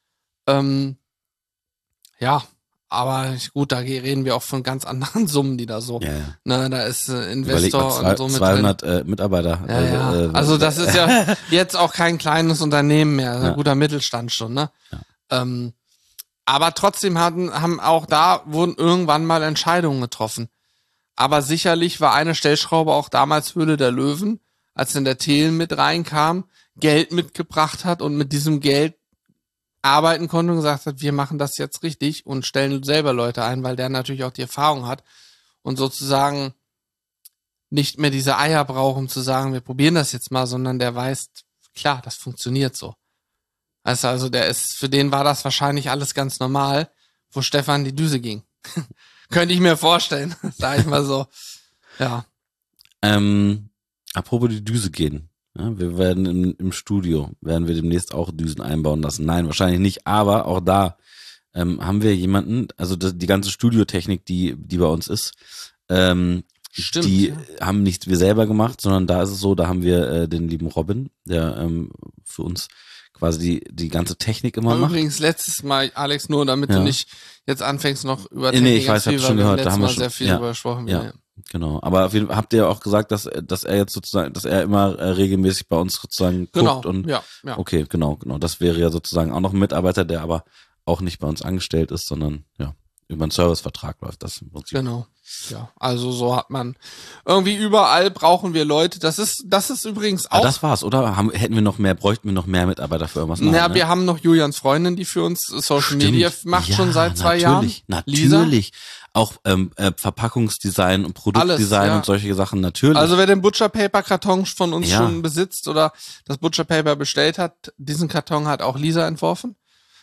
Aber gut, da reden wir auch von ganz anderen Summen, die da so. Ja. Ne, da ist Überleg Investor mal, und so mit 200 Mitarbeiter. drin. Also das ist ja jetzt auch kein kleines Unternehmen mehr, ein guter Mittelstand schon, ne? Ja. Aber trotzdem wurden irgendwann mal Entscheidungen getroffen. Aber sicherlich war eine Stellschraube auch damals Höhle der Löwen, als dann der Thelen mit reinkam, Geld mitgebracht hat und mit diesem Geld arbeiten konnte und gesagt hat, wir machen das jetzt richtig und stellen selber Leute ein, weil der natürlich auch die Erfahrung hat und sozusagen nicht mehr diese Eier braucht, um zu sagen, wir probieren das jetzt mal, sondern der weiß, klar, das funktioniert so. Also für den war das wahrscheinlich alles ganz normal, wo Stefan die Düse ging. Könnte ich mir vorstellen, sag ich mal so. Ja. Apropos die Düse gehen. Ja, wir werden im Studio, werden wir demnächst auch Düsen einbauen lassen. Nein, wahrscheinlich nicht, aber auch da haben wir jemanden, also die ganze Studiotechnik, die bei uns ist, Stimmt, die haben nicht wir selber gemacht, sondern da ist es so, da haben wir den lieben Robin, der für uns quasi die ganze Technik immer macht. Übrigens letztes Mal, Alex, nur damit du nicht jetzt anfängst noch über Nee, Technik ich weiß, ich hab's schon weil wir gehört, da haben wir Mal schon sehr viel drüber gesprochen. Ja, Genau, aber auf jeden Fall habt ihr auch gesagt, dass er jetzt sozusagen, dass er immer regelmäßig bei uns sozusagen guckt und ja. okay, genau. Das wäre ja sozusagen auch noch ein Mitarbeiter, der aber auch nicht bei uns angestellt ist, sondern ja, über einen Servicevertrag läuft das im Prinzip. Genau. Ja, also so hat man irgendwie überall brauchen wir Leute. Das ist übrigens auch. Das war's, oder? Bräuchten wir noch mehr Mitarbeiter für irgendwas? Ja, wir haben noch Julians Freundin, die für uns Social Media macht, schon seit 2 Jahren. Natürlich. Auch Verpackungsdesign und Produktdesign alles, ja. und solche Sachen, natürlich. Also wer den Butcher Paper Karton von uns schon besitzt oder das Butcher Paper bestellt hat, diesen Karton hat auch Lisa entworfen.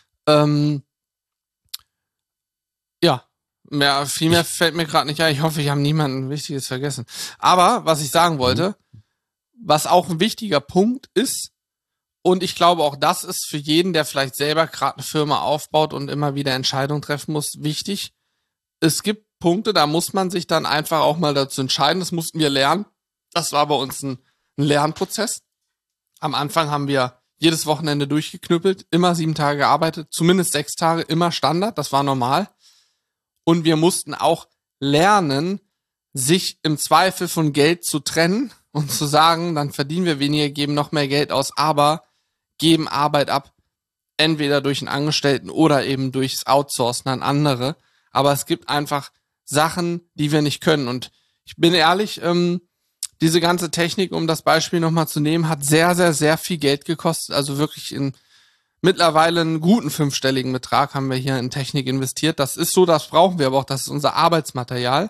Ja. Viel mehr fällt mir gerade nicht ein. Ich hoffe, ich habe niemanden Wichtiges vergessen. Aber, was ich sagen wollte, was auch ein wichtiger Punkt ist, und ich glaube auch das ist für jeden, der vielleicht selber gerade eine Firma aufbaut und immer wieder Entscheidungen treffen muss, wichtig. Es gibt Punkte, da muss man sich dann einfach auch mal dazu entscheiden. Das mussten wir lernen. Das war bei uns ein Lernprozess. Am Anfang haben wir jedes Wochenende durchgeknüppelt, immer 7 Tage gearbeitet, zumindest 6 Tage, immer Standard, das war normal. Und wir mussten auch lernen, sich im Zweifel von Geld zu trennen und zu sagen, dann verdienen wir weniger, geben noch mehr Geld aus, aber geben Arbeit ab, entweder durch einen Angestellten oder eben durchs Outsourcen an andere. Aber es gibt einfach Sachen, die wir nicht können. Und ich bin ehrlich, diese ganze Technik, um das Beispiel nochmal zu nehmen, hat sehr, sehr, sehr viel Geld gekostet. Also wirklich mittlerweile einen guten 5-stelligen Betrag haben wir hier in Technik investiert. Das ist so, das brauchen wir aber auch. Das ist unser Arbeitsmaterial.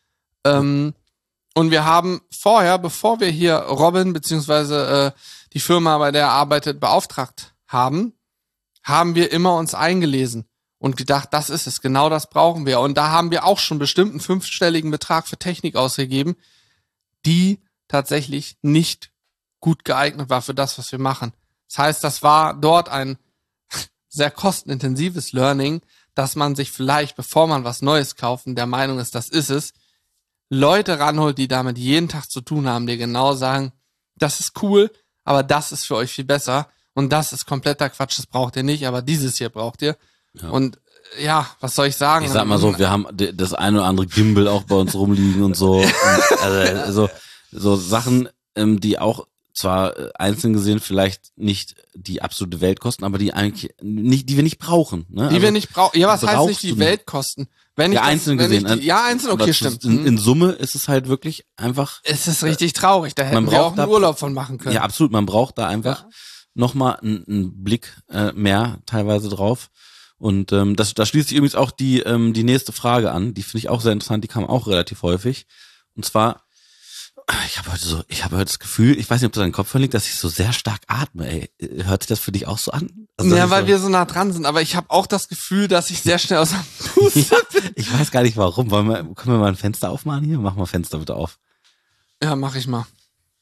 Und wir haben vorher, bevor wir hier Robin beziehungsweise die Firma, bei der er arbeitet, beauftragt haben wir immer uns eingelesen und gedacht, das ist es, genau das brauchen wir. Und da haben wir auch schon bestimmt einen 5-stelligen Betrag für Technik ausgegeben, die tatsächlich nicht gut geeignet war für das, was wir machen. Das heißt, das war dort ein sehr kostenintensives Learning, dass man sich vielleicht, bevor man was Neues kauft, der Meinung ist, das ist es, Leute ranholt, die damit jeden Tag zu tun haben, die genau sagen, das ist cool, aber das ist für euch viel besser und das ist kompletter Quatsch, das braucht ihr nicht, aber dieses hier braucht ihr. Ja. Und ja, was soll ich sagen? Ich sag mal so, wir haben das eine oder andere Gimbal auch bei uns rumliegen und so. Und also so Sachen, die auch zwar einzeln gesehen vielleicht nicht die absolute Welt kosten, aber die eigentlich nicht, die wir nicht brauchen. Ne? Die wir nicht brauchen. Ja, was heißt nicht die Welt kosten? Wenn ich einzeln gesehen. Einzeln, okay, stimmt. In Summe ist es halt wirklich einfach. Es ist richtig traurig. Da hätten wir auch einen Urlaub von machen können. Ja, absolut. Man braucht da einfach nochmal einen Blick mehr teilweise drauf. Und da schließt sich übrigens auch die nächste Frage an. Die finde ich auch sehr interessant. Die kam auch relativ häufig. Und zwar, ich habe heute das Gefühl, ich weiß nicht, ob das an den Kopf liegt, dass ich so sehr stark atme, ey. Hört sich das für dich auch so an? Also, ja, weil wir so nah dran sind, aber ich habe auch das Gefühl, dass ich sehr schnell aus dem Fuß bin. Ich weiß gar nicht warum. Können wir mal ein Fenster aufmachen hier? Mach mal Fenster bitte auf. Ja, mach ich mal.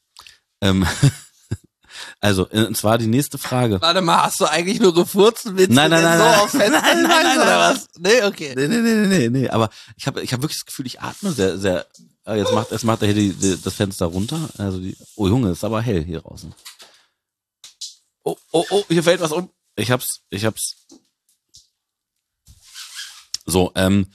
Also, und zwar die nächste Frage. Warte mal, hast du eigentlich nur gefurzt? Nein. Auf Fenster nein, oder was? Nee, okay. Nee. Aber ich hab wirklich das Gefühl, ich atme sehr, sehr. Jetzt macht er hier das Fenster runter. Also oh Junge, ist aber hell hier draußen. Oh, hier fällt was um. Ich hab's. So,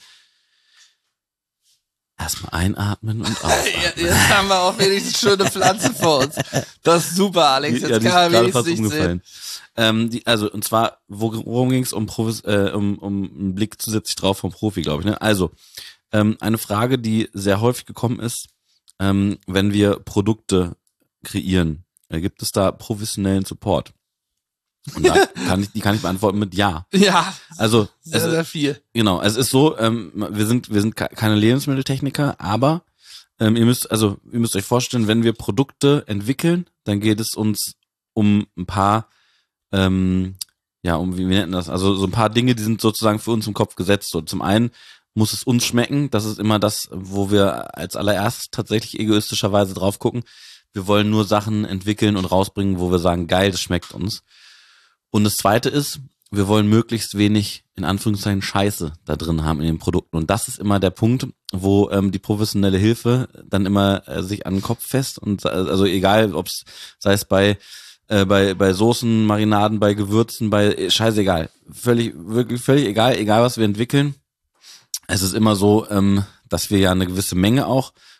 erstmal einatmen und ausatmen. Jetzt haben wir auch wenigstens schöne Pflanze vor uns. Das ist super, Alex. Jetzt kann man wenigstens nicht sehen. Also, und zwar, worum ging's um einen Blick zusätzlich drauf vom Profi, glaube ich. Ne? Also, eine Frage, die sehr häufig gekommen ist, wenn wir Produkte kreieren, gibt es da professionellen Support? Und da kann ich beantworten mit ja. Ja. Also sehr viel. Genau, es ist so, wir sind keine Lebensmitteltechniker, aber ihr müsst euch vorstellen, wenn wir Produkte entwickeln, dann geht es uns um ein paar wie nennt das? Also so ein paar Dinge, die sind sozusagen für uns im Kopf gesetzt. So zum einen muss es uns schmecken, das ist immer das, wo wir als allererstes tatsächlich egoistischerweise drauf gucken. Wir wollen nur Sachen entwickeln und rausbringen, wo wir sagen, geil, das schmeckt uns. Und das Zweite ist, wir wollen möglichst wenig, in Anführungszeichen, Scheiße da drin haben in den Produkten. Und das ist immer der Punkt, wo die professionelle Hilfe dann immer sich an den Kopf fest und also egal, sei es bei Soßen, Marinaden, bei Gewürzen, scheißegal. Völlig egal was wir entwickeln. Es ist immer so, dass wir ja eine gewisse Menge auch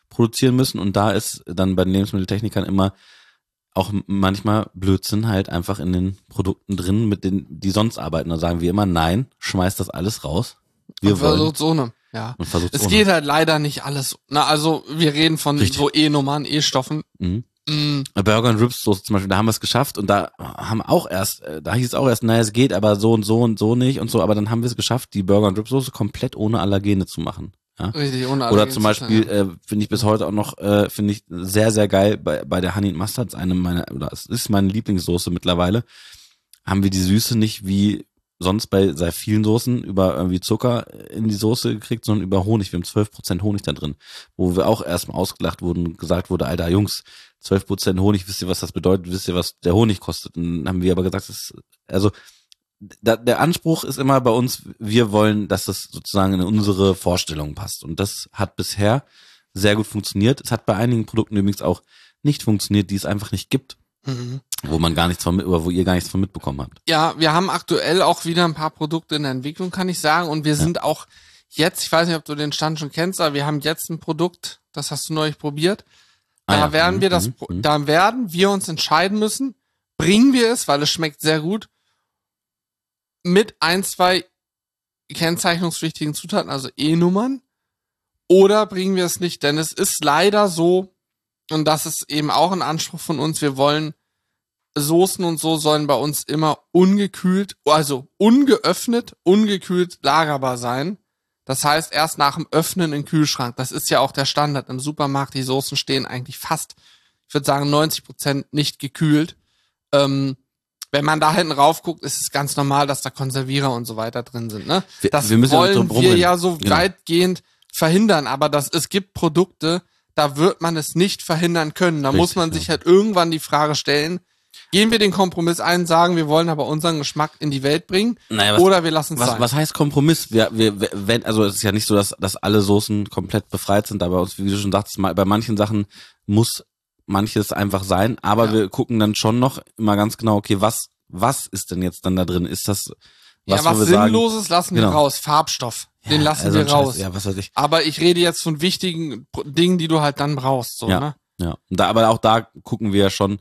produzieren müssen und da ist dann bei den Lebensmitteltechnikern immer auch manchmal Blödsinn halt einfach in den Produkten drin, mit denen die sonst arbeiten. Da sagen wir immer, nein, schmeißt das alles raus. Wir versucht's ohne. Ja. Und versucht's es ohne. geht halt leider nicht alles. Na, also wir reden von Richtig. so E-Nummern, E-Stoffen. Burger and Ribs Soße zum Beispiel, da haben wir es geschafft und da hieß es auch erst, naja, es geht, aber so und so und so nicht und so, aber dann haben wir es geschafft, die Burger and Ribs Soße komplett ohne Allergene zu machen. Ja? Richtig, ohne Oder Allergene zum zu Beispiel, sein, finde ich bis heute auch noch, finde ich sehr, sehr geil, bei der Honey and Mustard, es ist meine Lieblingssoße mittlerweile, haben wir die Süße nicht wie sonst bei sehr vielen Soßen über irgendwie Zucker in die Soße gekriegt, sondern über Honig. Wir haben 12% Honig da drin, wo wir auch erstmal ausgelacht wurden und gesagt wurde, Alter Jungs, 12% Honig, wisst ihr, was das bedeutet? Wisst ihr, was der Honig kostet? Und dann haben wir aber gesagt, der Anspruch ist immer bei uns, wir wollen, dass das sozusagen in unsere Vorstellungen passt. Und das hat bisher sehr gut funktioniert. Es hat bei einigen Produkten übrigens auch nicht funktioniert, die es einfach nicht gibt. Wo man gar nichts von, oder wo ihr gar nichts von mitbekommen habt. Ja, wir haben aktuell auch wieder ein paar Produkte in der Entwicklung, kann ich sagen. Und wir sind auch jetzt, ich weiß nicht, ob du den Stand schon kennst, aber wir haben jetzt ein Produkt, das hast du neulich probiert. Da werden wir uns entscheiden müssen, bringen wir es, weil es schmeckt sehr gut, mit 2 kennzeichnungspflichtigen Zutaten, also E-Nummern, oder bringen wir es nicht, denn es ist leider so, und das ist eben auch ein Anspruch von uns, wir wollen Soßen und so sollen bei uns immer ungekühlt, also ungeöffnet, ungekühlt lagerbar sein. Das heißt, erst nach dem Öffnen im Kühlschrank. Das ist ja auch der Standard im Supermarkt. Die Soßen stehen eigentlich fast, ich würde sagen 90% nicht gekühlt. Wenn man da hinten rauf guckt, ist es ganz normal, dass da Konservierer und so weiter drin sind. Ne? Das wollen wir ja so weitgehend verhindern. Aber es gibt Produkte, da wird man es nicht verhindern können. Da muss man sich halt irgendwann die Frage stellen, gehen wir den Kompromiss ein, sagen, wir wollen aber unseren Geschmack in die Welt bringen, oder wir lassen es sein. Was heißt Kompromiss? Also es ist ja nicht so, dass alle Soßen komplett befreit sind, aber wie du schon sagst, bei manchen Sachen muss manches einfach sein, aber wir gucken dann schon noch immer ganz genau, okay, was ist denn jetzt dann da drin? Ist das was Sinnloses lassen wir raus, Farbstoff, den lassen wir raus. Ja, was weiß ich. Aber ich rede jetzt von wichtigen Dingen, die du halt dann brauchst, so, ne? Ja. Aber auch da gucken wir ja schon,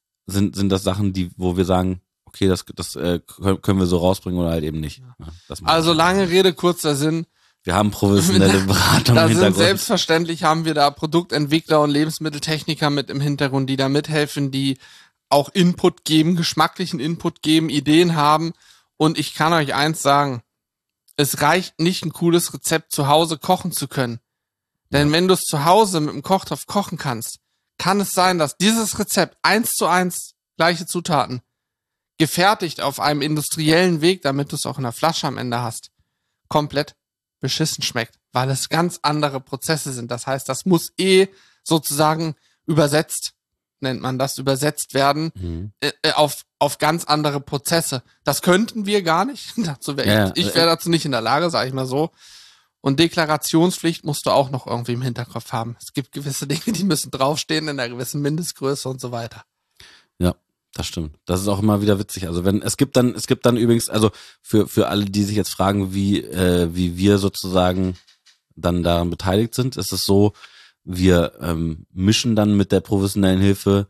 sind das Sachen, wo wir sagen, okay, das können wir so rausbringen oder halt eben nicht. Ja, also lange Rede, kurzer Sinn. Wir haben professionelle Beratung im Hintergrund. Selbstverständlich haben wir da Produktentwickler und Lebensmitteltechniker mit im Hintergrund, die da mithelfen, die auch Input geben, geschmacklichen Input geben, Ideen haben. Und ich kann euch eins sagen, es reicht nicht, ein cooles Rezept zu Hause kochen zu können. Denn wenn du es zu Hause mit dem Kochtopf kochen kannst, kann es sein, dass dieses Rezept 1:1 gleiche Zutaten gefertigt auf einem industriellen Weg, damit du es auch in der Flasche am Ende hast, komplett beschissen schmeckt, weil es ganz andere Prozesse sind. Das heißt, das muss sozusagen übersetzt, nennt man das, übersetzt werden auf ganz andere Prozesse. Das könnten wir gar nicht. Ich wäre dazu nicht in der Lage, sage ich mal so. Und Deklarationspflicht musst du auch noch irgendwie im Hinterkopf haben. Es gibt gewisse Dinge, die müssen draufstehen in einer gewissen Mindestgröße und so weiter. Ja, das stimmt. Das ist auch immer wieder witzig. Also es gibt dann übrigens, also für alle, die sich jetzt fragen, wie wir sozusagen dann daran beteiligt sind, ist es so, wir mischen dann mit der professionellen Hilfe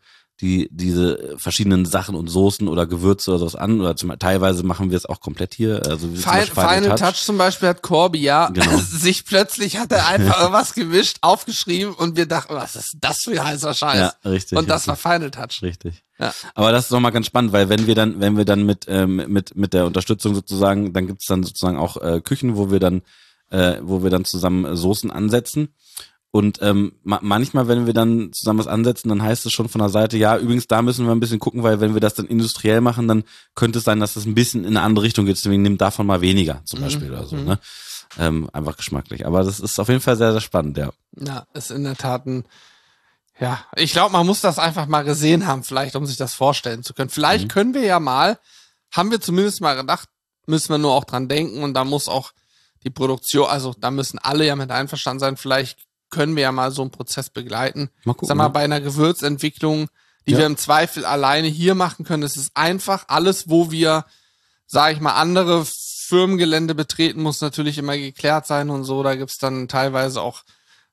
diese verschiedenen Sachen und Soßen oder Gewürze oder sowas an, oder teilweise machen wir es auch komplett hier. Also Final Touch zum Beispiel hat Corby, sich plötzlich hat er einfach irgendwas gemischt, aufgeschrieben und wir dachten, was ist das für ein heißer Scheiß? Ja, richtig. Und das war Final Touch. Richtig. Ja. Aber das ist nochmal ganz spannend, weil wenn wir dann mit der Unterstützung sozusagen, dann gibt's dann sozusagen auch Küchen, wo wir dann zusammen Soßen ansetzen. Und manchmal, wenn wir dann zusammen was ansetzen, dann heißt es schon von der Seite, ja, übrigens, da müssen wir ein bisschen gucken, weil wenn wir das dann industriell machen, dann könnte es sein, dass das ein bisschen in eine andere Richtung geht. Deswegen nimmt davon mal weniger zum Beispiel oder so. Ne? Einfach geschmacklich. Aber das ist auf jeden Fall sehr, sehr spannend, ja. Ja, ist in der Tat ich glaube, man muss das einfach mal gesehen haben, vielleicht, um sich das vorstellen zu können. Vielleicht können wir ja mal, haben wir zumindest mal gedacht, müssen wir nur auch dran denken und da muss auch die Produktion, also da müssen alle ja mit einverstanden sein, vielleicht können wir ja mal so einen Prozess begleiten. Mal gucken, sag mal, bei einer Gewürzentwicklung, die wir im Zweifel alleine hier machen können. Es ist einfach alles, wo wir, sag ich mal, andere Firmengelände betreten, muss natürlich immer geklärt sein und so. Da gibt's dann teilweise auch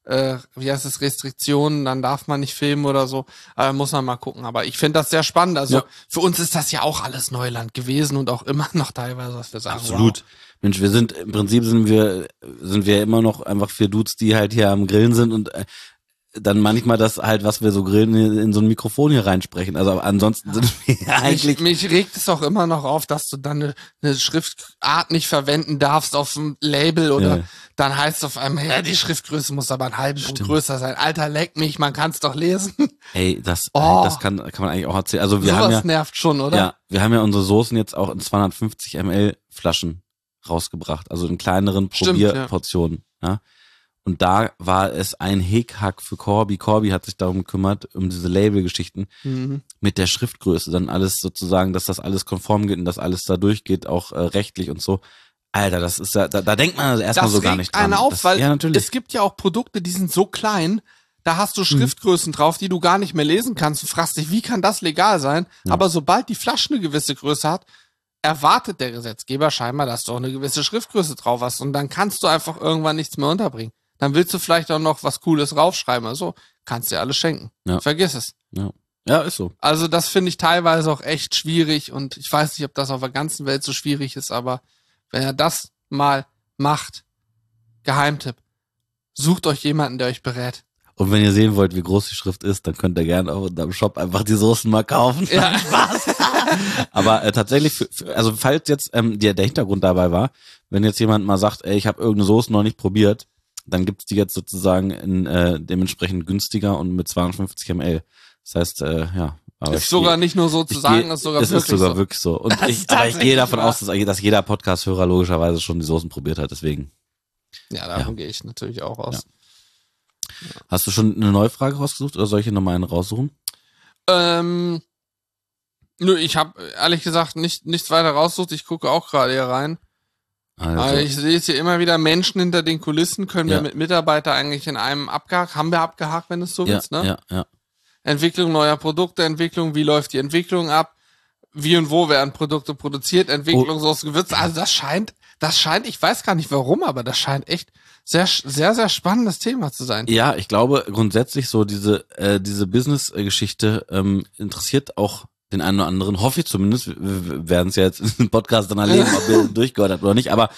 wie heißt es, Restriktionen, dann darf man nicht filmen oder so. Muss man mal gucken. Aber ich finde das sehr spannend. Also für uns ist das ja auch alles Neuland gewesen und auch immer noch teilweise, was wir sagen. Absolut. Wow. Mensch, im Prinzip sind wir immer noch einfach 4 Dudes, die halt hier am Grillen sind und dann manchmal das halt, was wir so grillen, in so ein Mikrofon hier reinsprechen. Also ansonsten sind wir eigentlich... Mich regt es auch immer noch auf, dass du dann eine Schriftart nicht verwenden darfst auf dem Label oder dann heißt es auf einmal, ja, die Schriftgröße muss aber einen halben Punkt größer sein. Alter, leck mich, man kann es doch lesen. Ey, das kann man eigentlich auch erzählen. Also wir haben ja, nervt schon, oder? Ja, wir haben ja unsere Soßen jetzt auch in 250 ml Flaschen rausgebracht, also in kleineren Probierportionen. Ja. Und da war es ein Hickhack für Corby. Corby hat sich darum gekümmert, um diese Labelgeschichten mit der Schriftgröße, dann alles sozusagen, dass das alles konform geht und dass alles da durchgeht, auch rechtlich und so. Alter, das ist ja, da denkt man also erstmal so gar nicht dran. Das regt einen auf, weil natürlich. Es gibt ja auch Produkte, die sind so klein, da hast du Schriftgrößen drauf, die du gar nicht mehr lesen kannst. Du fragst dich, wie kann das legal sein? Ja. Aber sobald die Flasche eine gewisse Größe hat, erwartet der Gesetzgeber scheinbar, dass du auch eine gewisse Schriftgröße drauf hast und dann kannst du einfach irgendwann nichts mehr unterbringen. Dann willst du vielleicht auch noch was Cooles raufschreiben. Also kannst dir alles schenken. Ja. Vergiss es. Ja, ist so. Also das finde ich teilweise auch echt schwierig und ich weiß nicht, ob das auf der ganzen Welt so schwierig ist, aber wenn ihr das mal macht, Geheimtipp, sucht euch jemanden, der euch berät. Und wenn ihr sehen wollt, wie groß die Schrift ist, dann könnt ihr gerne auch in deinem Shop einfach die Soßen mal kaufen. Ja. Spaß. Aber tatsächlich, also falls jetzt der Hintergrund dabei war, wenn jetzt jemand mal sagt, ey, ich habe irgendeine Soße noch nicht probiert, dann gibt's die jetzt sozusagen in dementsprechend günstiger und mit 250 ml. Das heißt, ja. Aber ist sogar nicht nur so zu sagen, ist sogar wirklich so. Es ist sogar wirklich so. Und ich gehe davon aus, dass jeder Podcast-Hörer logischerweise schon die Soßen probiert hat, deswegen. Ja, davon gehe ich natürlich auch aus. Ja. Hast du schon eine neue Frage rausgesucht oder soll ich hier nochmal eine raussuchen? Nö, ich habe ehrlich gesagt nichts weiter rausgesucht. Ich gucke auch gerade hier rein. Also ich sehe jetzt hier immer wieder Menschen hinter den Kulissen, können wir mit Mitarbeiter eigentlich in einem haben wir abgehakt, wenn du es so willst, ne? Ja. Entwicklung neuer Produkte, Entwicklung, wie läuft die Entwicklung ab, wie und wo werden Produkte produziert, Entwicklung, so Gewürze. Also das scheint, ich weiß gar nicht warum, aber das scheint echt sehr, sehr, sehr spannendes Thema zu sein. Ja, ich glaube grundsätzlich so diese Business-Geschichte interessiert auch den einen oder anderen, hoffe ich zumindest, wir werden es ja jetzt im Podcast dann erleben, ob ihr durchgehört habt oder nicht, aber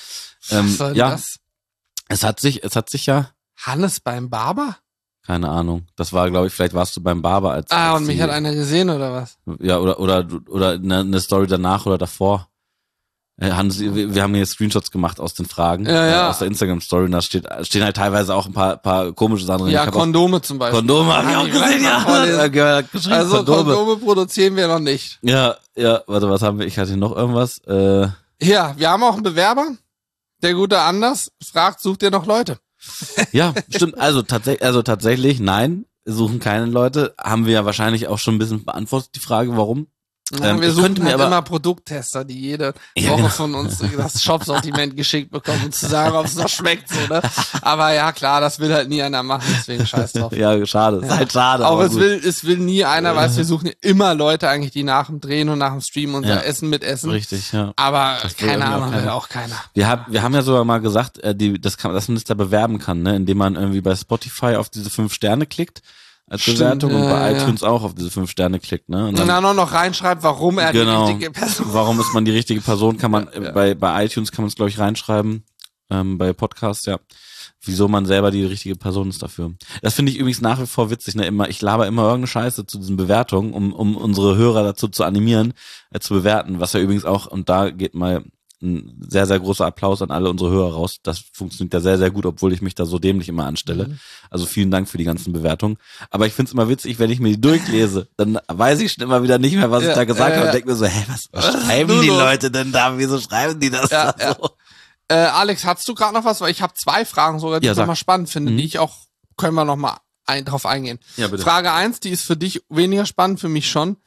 das? Es hat sich ja... Hannes beim Barber? Keine Ahnung. Das war, glaube ich, vielleicht warst du beim Barber als... und mich hat einer gesehen, oder was? Ja, oder eine Story danach oder davor. Wir haben hier Screenshots gemacht aus den Fragen, aus der Instagram-Story, und da stehen halt teilweise auch ein paar komische Sachen drin. Ja, Kondome zum Beispiel. Kondome habe ich auch gesehen, ja. Also Kondome produzieren wir noch nicht. Ja, warte, was haben wir? Ich hatte noch irgendwas. Ja, wir haben auch einen Bewerber. Der gute Anders fragt, sucht ihr noch Leute? Ja, stimmt. Also tatsächlich, nein, suchen keine Leute. Haben wir ja wahrscheinlich auch schon ein bisschen beantwortet, die Frage, warum. Wir suchen halt immer Produkttester, die jede Woche von uns das Shop-Sortiment geschickt bekommen, um zu sagen, ob es noch schmeckt, so, ne? Aber ja, klar, das will halt nie einer machen, deswegen scheiß drauf. Ja, schade, ist halt schade. Auch es will nie einer, weil wir suchen immer Leute eigentlich, die nach dem Drehen und nach dem Stream unser Essen mitessen. Richtig, ja. Aber keine Ahnung, will auch keiner. Wir haben ja sogar mal gesagt, dass man sich da bewerben kann, ne? Indem man irgendwie bei Spotify auf diese 5 Sterne klickt. Als Bewertung und bei iTunes auch auf diese 5 Sterne klickt, ne? Und dann auch noch reinschreibt, warum er die richtige Person ist. Warum ist man die richtige Person, kann man, bei iTunes kann man es, glaube ich, reinschreiben, bei Podcasts, ja. Wieso man selber die richtige Person ist dafür. Das finde ich übrigens nach wie vor witzig, ne? Ich laber immer irgendeine Scheiße zu diesen Bewertungen, um unsere Hörer dazu zu animieren, zu bewerten, was ja übrigens auch, und da geht mal ein sehr, sehr großer Applaus an alle unsere Hörer raus. Das funktioniert ja sehr, sehr gut, obwohl ich mich da so dämlich immer anstelle. Also vielen Dank für die ganzen Bewertungen. Aber ich find's immer witzig, wenn ich mir die durchlese, dann weiß ich schon immer wieder nicht mehr, was ich da gesagt habe und denke mir so, was schreiben die Leute denn da? Wieso schreiben die das da so? Alex, hast du gerade noch was? Weil ich habe 2 Fragen sogar, die ich nochmal spannend finde, die ich auch, können wir nochmal drauf eingehen. Ja, bitte. Frage 1, die ist für dich weniger spannend, für mich schon.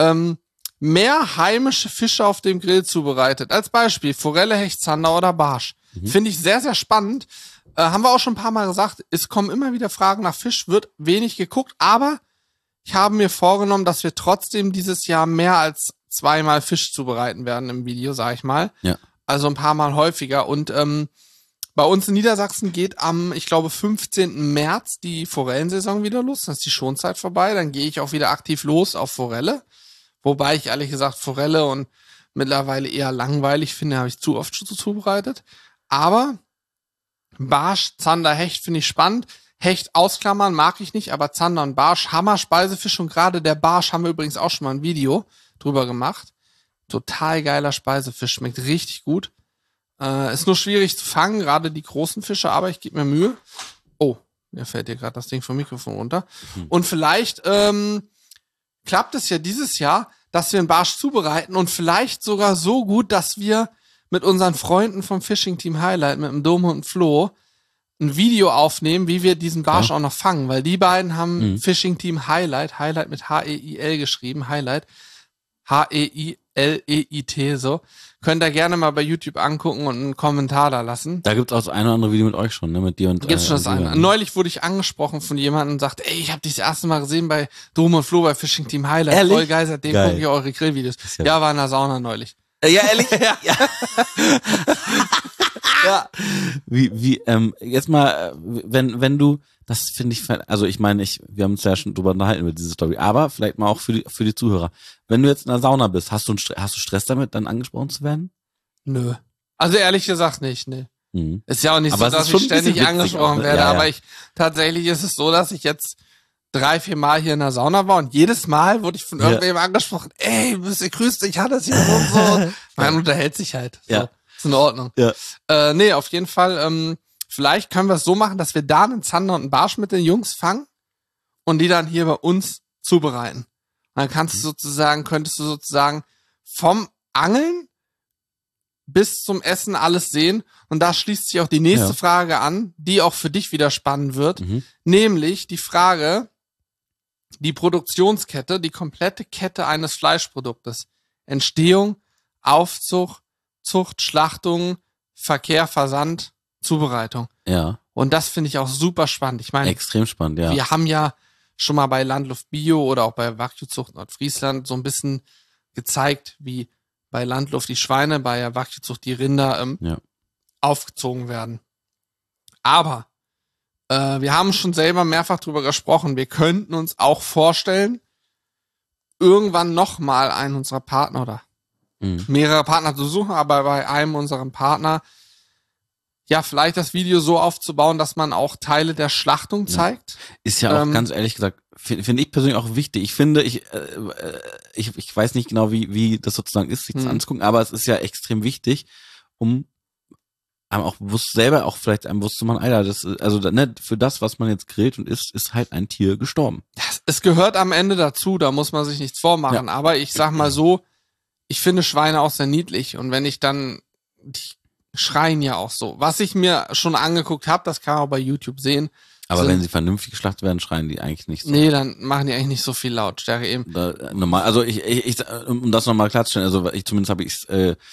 Mehr heimische Fische auf dem Grill zubereitet. Als Beispiel Forelle, Hecht, Zander oder Barsch. Finde ich sehr, sehr spannend. Haben wir auch schon ein paar Mal gesagt, es kommen immer wieder Fragen nach Fisch, wird wenig geguckt, aber ich habe mir vorgenommen, dass wir trotzdem dieses Jahr mehr als 2-mal Fisch zubereiten werden im Video, sag ich mal. Ja. Also ein paar Mal häufiger. Und Bei uns in Niedersachsen geht am, ich glaube, 15. März die Forellensaison wieder los. Dann ist die Schonzeit vorbei. Dann gehe ich auch wieder aktiv los auf Forelle. Wobei ich ehrlich gesagt Forelle und mittlerweile eher langweilig finde, habe ich zu oft zubereitet. Aber Barsch, Zander, Hecht finde ich spannend. Hecht ausklammern mag ich nicht, aber Zander und Barsch, Hammer Speisefisch. Und gerade der Barsch haben wir übrigens auch schon mal ein Video drüber gemacht. Total geiler Speisefisch, schmeckt richtig gut. Ist nur schwierig zu fangen, gerade die großen Fische, aber ich gebe mir Mühe. Oh, mir fällt hier gerade das Ding vom Mikrofon runter. Und vielleicht klappt es ja dieses Jahr, dass wir einen Barsch zubereiten und vielleicht sogar so gut, dass wir mit unseren Freunden vom Fishing Team Highlight, mit dem Dom und Flo, ein Video aufnehmen, wie wir diesen Barsch auch noch fangen, weil die beiden haben Fishing Team Highlight mit H-E-I-L geschrieben, Highlight, H-E-I-L-E-I-T, so. Könnt ihr gerne mal bei YouTube angucken und einen Kommentar da lassen. Da gibt's auch das eine oder andere Video mit euch schon, ne? Mit dir und Gibt's schon das eine. Neulich wurde ich angesprochen von jemandem und sagt, ey, ich habe dich das erste Mal gesehen bei Dom und Flo bei Fishing Team Highlight. Ehrlich? Voll geil, seitdem gucke ich eure Grillvideos. Ja, war in der Sauna neulich. Ja, ehrlich? Ja. Ja. Jetzt mal, wenn du, das finde ich, also ich meine, wir haben uns ja schon drüber unterhalten über diese Story, aber vielleicht mal auch für die Zuhörer. Wenn du jetzt in der Sauna bist, hast du Stress damit, dann angesprochen zu werden? Nö. Also ehrlich gesagt nicht, ne. Ist ja auch nicht aber so, dass ich ständig angesprochen werde, ja. Aber tatsächlich ist es so, dass ich jetzt 3-4 Mal hier in der Sauna war und jedes Mal wurde ich von irgendwem angesprochen, ey, grüß dich, Hannes hier so und so. Man unterhält sich halt. So. Ja. Ist in Ordnung. Ja. Nee, auf jeden Fall, vielleicht können wir es so machen, dass wir da einen Zander und einen Barsch mit den Jungs fangen und die dann hier bei uns zubereiten. Und dann könntest du sozusagen vom Angeln bis zum Essen alles sehen. Und da schließt sich auch die nächste Frage an, die auch für dich wieder spannend wird. Nämlich die Frage, die Produktionskette, die komplette Kette eines Fleischproduktes. Entstehung, Aufzucht, Zucht, Schlachtung, Verkehr, Versand, Zubereitung. Ja. Und das finde ich auch super spannend. Ich meine, extrem spannend, ja. Wir haben ja schon mal bei Landluft Bio oder auch bei Wagyu-Zucht Nordfriesland so ein bisschen gezeigt, wie bei Landluft die Schweine, bei der Wagyu-Zucht die Rinder aufgezogen werden. Aber wir haben schon selber mehrfach drüber gesprochen, wir könnten uns auch vorstellen, irgendwann nochmal einen unserer Partner oder mehrere Partner zu suchen, aber bei einem unserer Partner vielleicht das Video so aufzubauen, dass man auch Teile der Schlachtung zeigt. Ist ja auch ganz ehrlich gesagt, finde ich persönlich auch wichtig. Ich finde, ich weiß nicht genau, wie das sozusagen ist, sich das anzugucken, aber es ist ja extrem wichtig, um einem auch selber auch vielleicht einem bewusst zu machen, Alter, das ist, also ne, für das, was man jetzt grillt und isst, ist halt ein Tier gestorben. Es gehört am Ende dazu, da muss man sich nichts vormachen, aber ich sag mal so, ich finde Schweine auch sehr niedlich und wenn ich dann, die schreien ja auch so. Was ich mir schon angeguckt habe, das kann man auch bei YouTube sehen. Aber wenn sie vernünftig geschlachtet werden, schreien die eigentlich nicht so. Nee, dann machen die eigentlich nicht so viel Lautstärke eben. Normal, also um das nochmal klarzustellen, also zumindest habe ich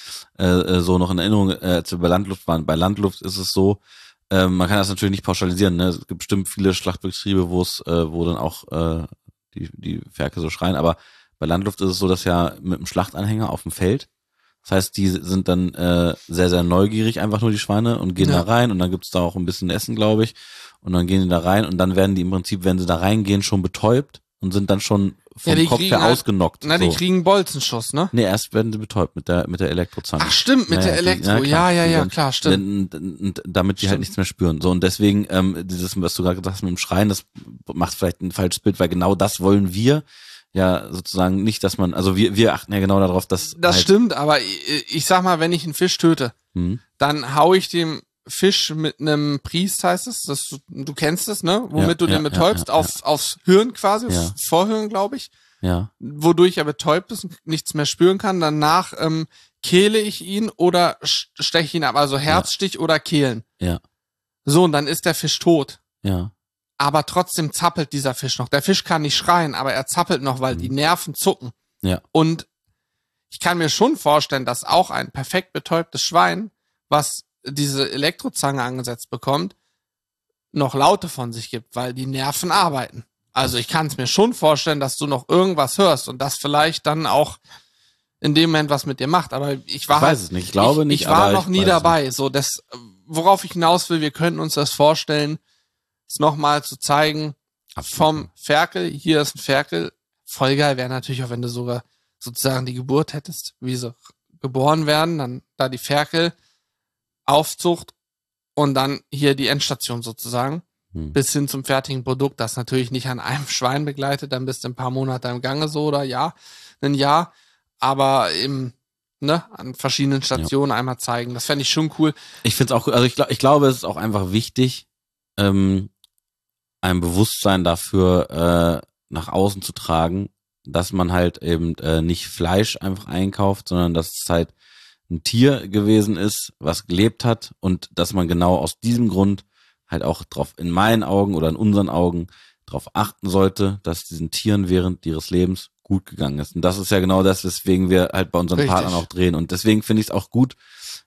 es so noch in Erinnerung, als wir bei Landluft waren. Bei Landluft ist es so, man kann das natürlich nicht pauschalisieren, ne? Es gibt bestimmt viele Schlachtbetriebe, wo dann auch die Ferkel so schreien, aber bei Landluft ist es so, dass ja mit einem Schlachtanhänger auf dem Feld, das heißt, die sind dann sehr, sehr neugierig, einfach nur die Schweine und gehen da rein und dann gibt's da auch ein bisschen Essen, glaube ich. Und dann gehen die da rein und dann werden die im Prinzip, wenn sie da reingehen, schon betäubt und sind dann schon vom Kopf her ausgenockt. Na, die kriegen Bolzenschuss, ne? Nee, erst werden sie betäubt mit der Elektrozange. Ach stimmt, mit der Elektro. Klar, stimmt. Damit die halt nichts mehr spüren. So, und deswegen, dieses, was du gerade gesagt hast mit dem Schreien, das macht vielleicht ein falsches Bild, weil genau das wollen wir ja sozusagen nicht, dass man, also wir achten ja genau darauf, dass. Das halt stimmt, aber ich sag mal, wenn ich einen Fisch töte, dann hau ich dem Fisch mit einem Priest, heißt es, du kennst es, ne? Womit du den betäubst, aufs Hirn quasi, aufs Vorhirn, glaube ich. Ja. Wodurch er betäubt ist und nichts mehr spüren kann. Danach kehle ich ihn oder steche ihn ab, also Herzstich oder Kehlen. Ja. So, und dann ist der Fisch tot. Ja. Aber trotzdem zappelt dieser Fisch noch. Der Fisch kann nicht schreien, aber er zappelt noch, weil die Nerven zucken. Ja. Und ich kann mir schon vorstellen, dass auch ein perfekt betäubtes Schwein, was diese Elektrozange angesetzt bekommt, noch Laute von sich gibt, weil die Nerven arbeiten. Also ich kann es mir schon vorstellen, dass du noch irgendwas hörst und das vielleicht dann auch in dem Moment was mit dir macht. Aber ich war weiß es nicht. Ich glaube nicht. Ich war noch nie dabei. So, das worauf ich hinaus will, wir könnten uns das vorstellen, es nochmal zu zeigen, vom Ferkel, hier ist ein Ferkel, voll geil wäre natürlich auch, wenn du sogar sozusagen die Geburt hättest, wie sie geboren werden, dann da die Ferkel, Aufzucht und dann hier die Endstation sozusagen, bis hin zum fertigen Produkt, das natürlich nicht an einem Schwein begleitet, dann bist du ein paar Monate im Gange so oder ein Jahr, aber an verschiedenen Stationen einmal zeigen, das fände ich schon cool. Ich finde es auch, also ich glaube, es ist auch einfach wichtig, ein Bewusstsein dafür nach außen zu tragen, dass man halt eben nicht Fleisch einfach einkauft, sondern dass es halt ein Tier gewesen ist, was gelebt hat und dass man genau aus diesem Grund halt auch drauf, in meinen Augen oder in unseren Augen, darauf achten sollte, dass diesen Tieren während ihres Lebens gut gegangen ist. Und das ist ja genau das, weswegen wir halt bei unseren Partnern auch drehen. Und deswegen finde ich es auch gut,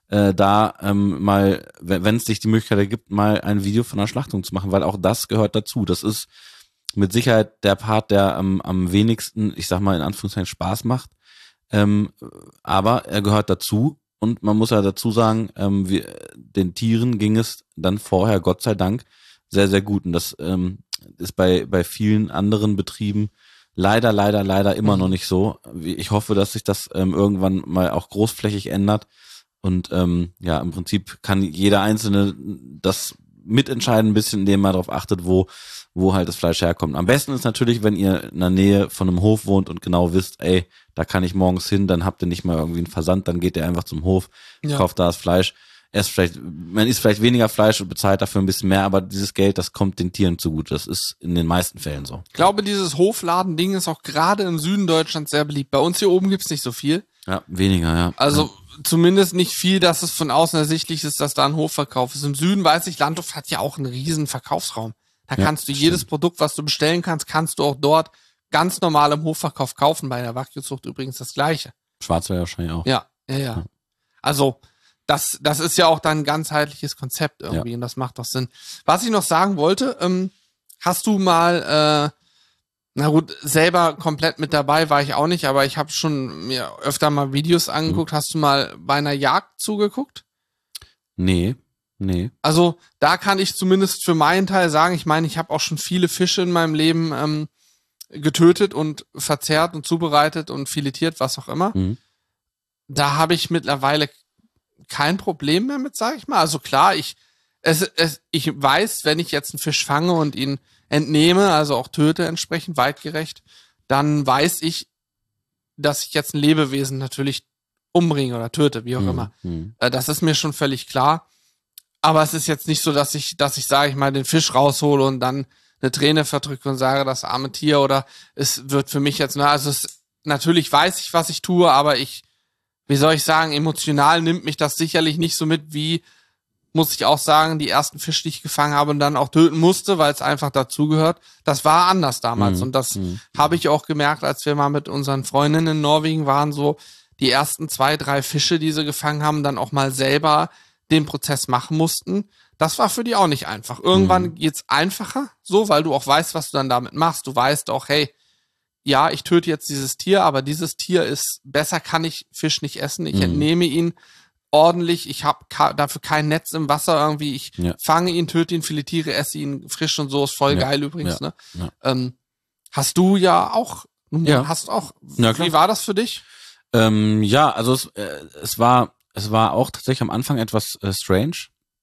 mal, wenn es sich die Möglichkeit ergibt, mal ein Video von einer Schlachtung zu machen, weil auch das gehört dazu. Das ist mit Sicherheit der Part, der am wenigsten, ich sag mal in Anführungszeichen, Spaß macht. Aber er gehört dazu und man muss ja dazu sagen, den Tieren ging es dann vorher, Gott sei Dank, sehr, sehr gut. Und das ist bei vielen anderen Betrieben leider immer noch nicht so. Ich hoffe, dass sich das irgendwann mal auch großflächig ändert. Und im Prinzip kann jeder Einzelne das mitentscheiden, ein bisschen, indem man darauf achtet, wo halt das Fleisch herkommt. Am besten ist natürlich, wenn ihr in der Nähe von einem Hof wohnt und genau wisst, ey, da kann ich morgens hin, dann habt ihr nicht mal irgendwie einen Versand, dann geht ihr einfach zum Hof, kauft da das Fleisch. Man isst vielleicht weniger Fleisch und bezahlt dafür ein bisschen mehr, aber dieses Geld, das kommt den Tieren zugute. Das ist in den meisten Fällen so. Ich glaube, dieses Hofladen-Ding ist auch gerade im Süden Deutschlands sehr beliebt. Bei uns hier oben gibt's nicht so viel. Ja, weniger, ja. Also zumindest nicht viel, dass es von außen ersichtlich ist, dass da ein Hofverkauf ist. Im Süden weiß ich, Landhof hat ja auch einen riesen Verkaufsraum. Da kannst du jedes Produkt, was du bestellen kannst du auch dort ganz normal im Hofverkauf kaufen. Bei der Wagyu-Zucht übrigens das Gleiche. Schwarzwälder wahrscheinlich auch. Ja. Also das ist ja auch dann ein ganzheitliches Konzept irgendwie und das macht doch Sinn. Was ich noch sagen wollte, hast du mal, selber komplett mit dabei war ich auch nicht, aber ich habe schon mir öfter mal Videos angeguckt. Hast du mal bei einer Jagd zugeguckt? Nee. Also da kann ich zumindest für meinen Teil sagen, ich meine, ich habe auch schon viele Fische in meinem Leben getötet und verzehrt und zubereitet und filetiert, was auch immer. Da habe ich mittlerweile kein Problem mehr mit, sag ich mal. Also klar, ich weiß, wenn ich jetzt einen Fisch fange und ihn entnehme, also auch töte entsprechend weitgerecht, dann weiß ich, dass ich jetzt ein Lebewesen natürlich umbringe oder töte, wie auch immer. Das ist mir schon völlig klar. Aber es ist jetzt nicht so, dass ich sage ich mal, den Fisch raushole und dann eine Träne verdrücke und sage, das arme Tier, oder es wird für mich jetzt, natürlich weiß ich, was ich tue, aber wie soll ich sagen, emotional nimmt mich das sicherlich nicht so mit, wie, muss ich auch sagen, die ersten Fische, die ich gefangen habe und dann auch töten musste, weil es einfach dazugehört. Das war anders damals und das habe ich auch gemerkt, als wir mal mit unseren Freundinnen in Norwegen waren, so die ersten 2, 3 Fische, die sie gefangen haben, dann auch mal selber den Prozess machen mussten. Das war für die auch nicht einfach. Irgendwann geht's einfacher, so, weil du auch weißt, was du dann damit machst. Du weißt auch, hey, ja, ich töte jetzt dieses Tier, aber dieses Tier ist besser, kann ich Fisch nicht essen. Ich entnehme ihn ordentlich. Ich habe dafür kein Netz im Wasser irgendwie. Ich fange ihn, töte ihn, filetiere, esse ihn frisch und so. Ist voll geil übrigens. Ne? Ja. Hast du ja auch. Hast auch. Ja, wie war das für dich? Also es war auch tatsächlich am Anfang etwas strange,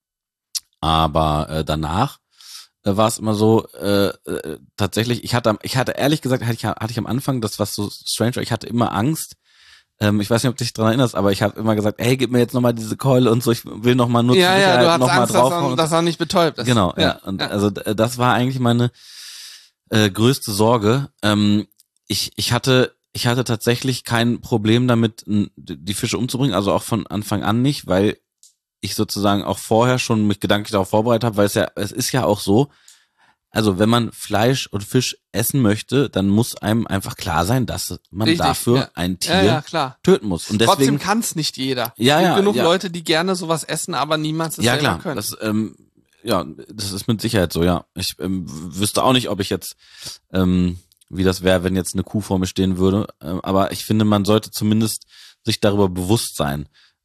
aber danach war es immer so, tatsächlich, ich hatte ehrlich gesagt, hatte ich am Anfang, das was so strange war, ich hatte immer Angst. Ich weiß nicht, ob du dich daran erinnerst, aber ich habe immer gesagt, hey, gib mir jetzt nochmal diese Keule und so, ich will nochmal nur du hast noch Angst, dass er nicht betäubt ist. Genau, und also das war eigentlich meine größte Sorge. Ich hatte tatsächlich kein Problem damit, die Fische umzubringen, also auch von Anfang an nicht, weil ich sozusagen auch vorher schon mich gedanklich darauf vorbereitet habe, weil es ist ja auch so, also wenn man Fleisch und Fisch essen möchte, dann muss einem einfach klar sein, dass man dafür ein Tier töten muss. Und deswegen, trotzdem kann es nicht jeder. Es gibt genug Leute, die gerne sowas essen, aber niemand es selber können. Das ist mit Sicherheit so, ja. Ich wüsste auch nicht, ob ich jetzt, wie das wäre, wenn jetzt eine Kuh vor mir stehen würde. Aber ich finde, man sollte zumindest sich darüber bewusst sein,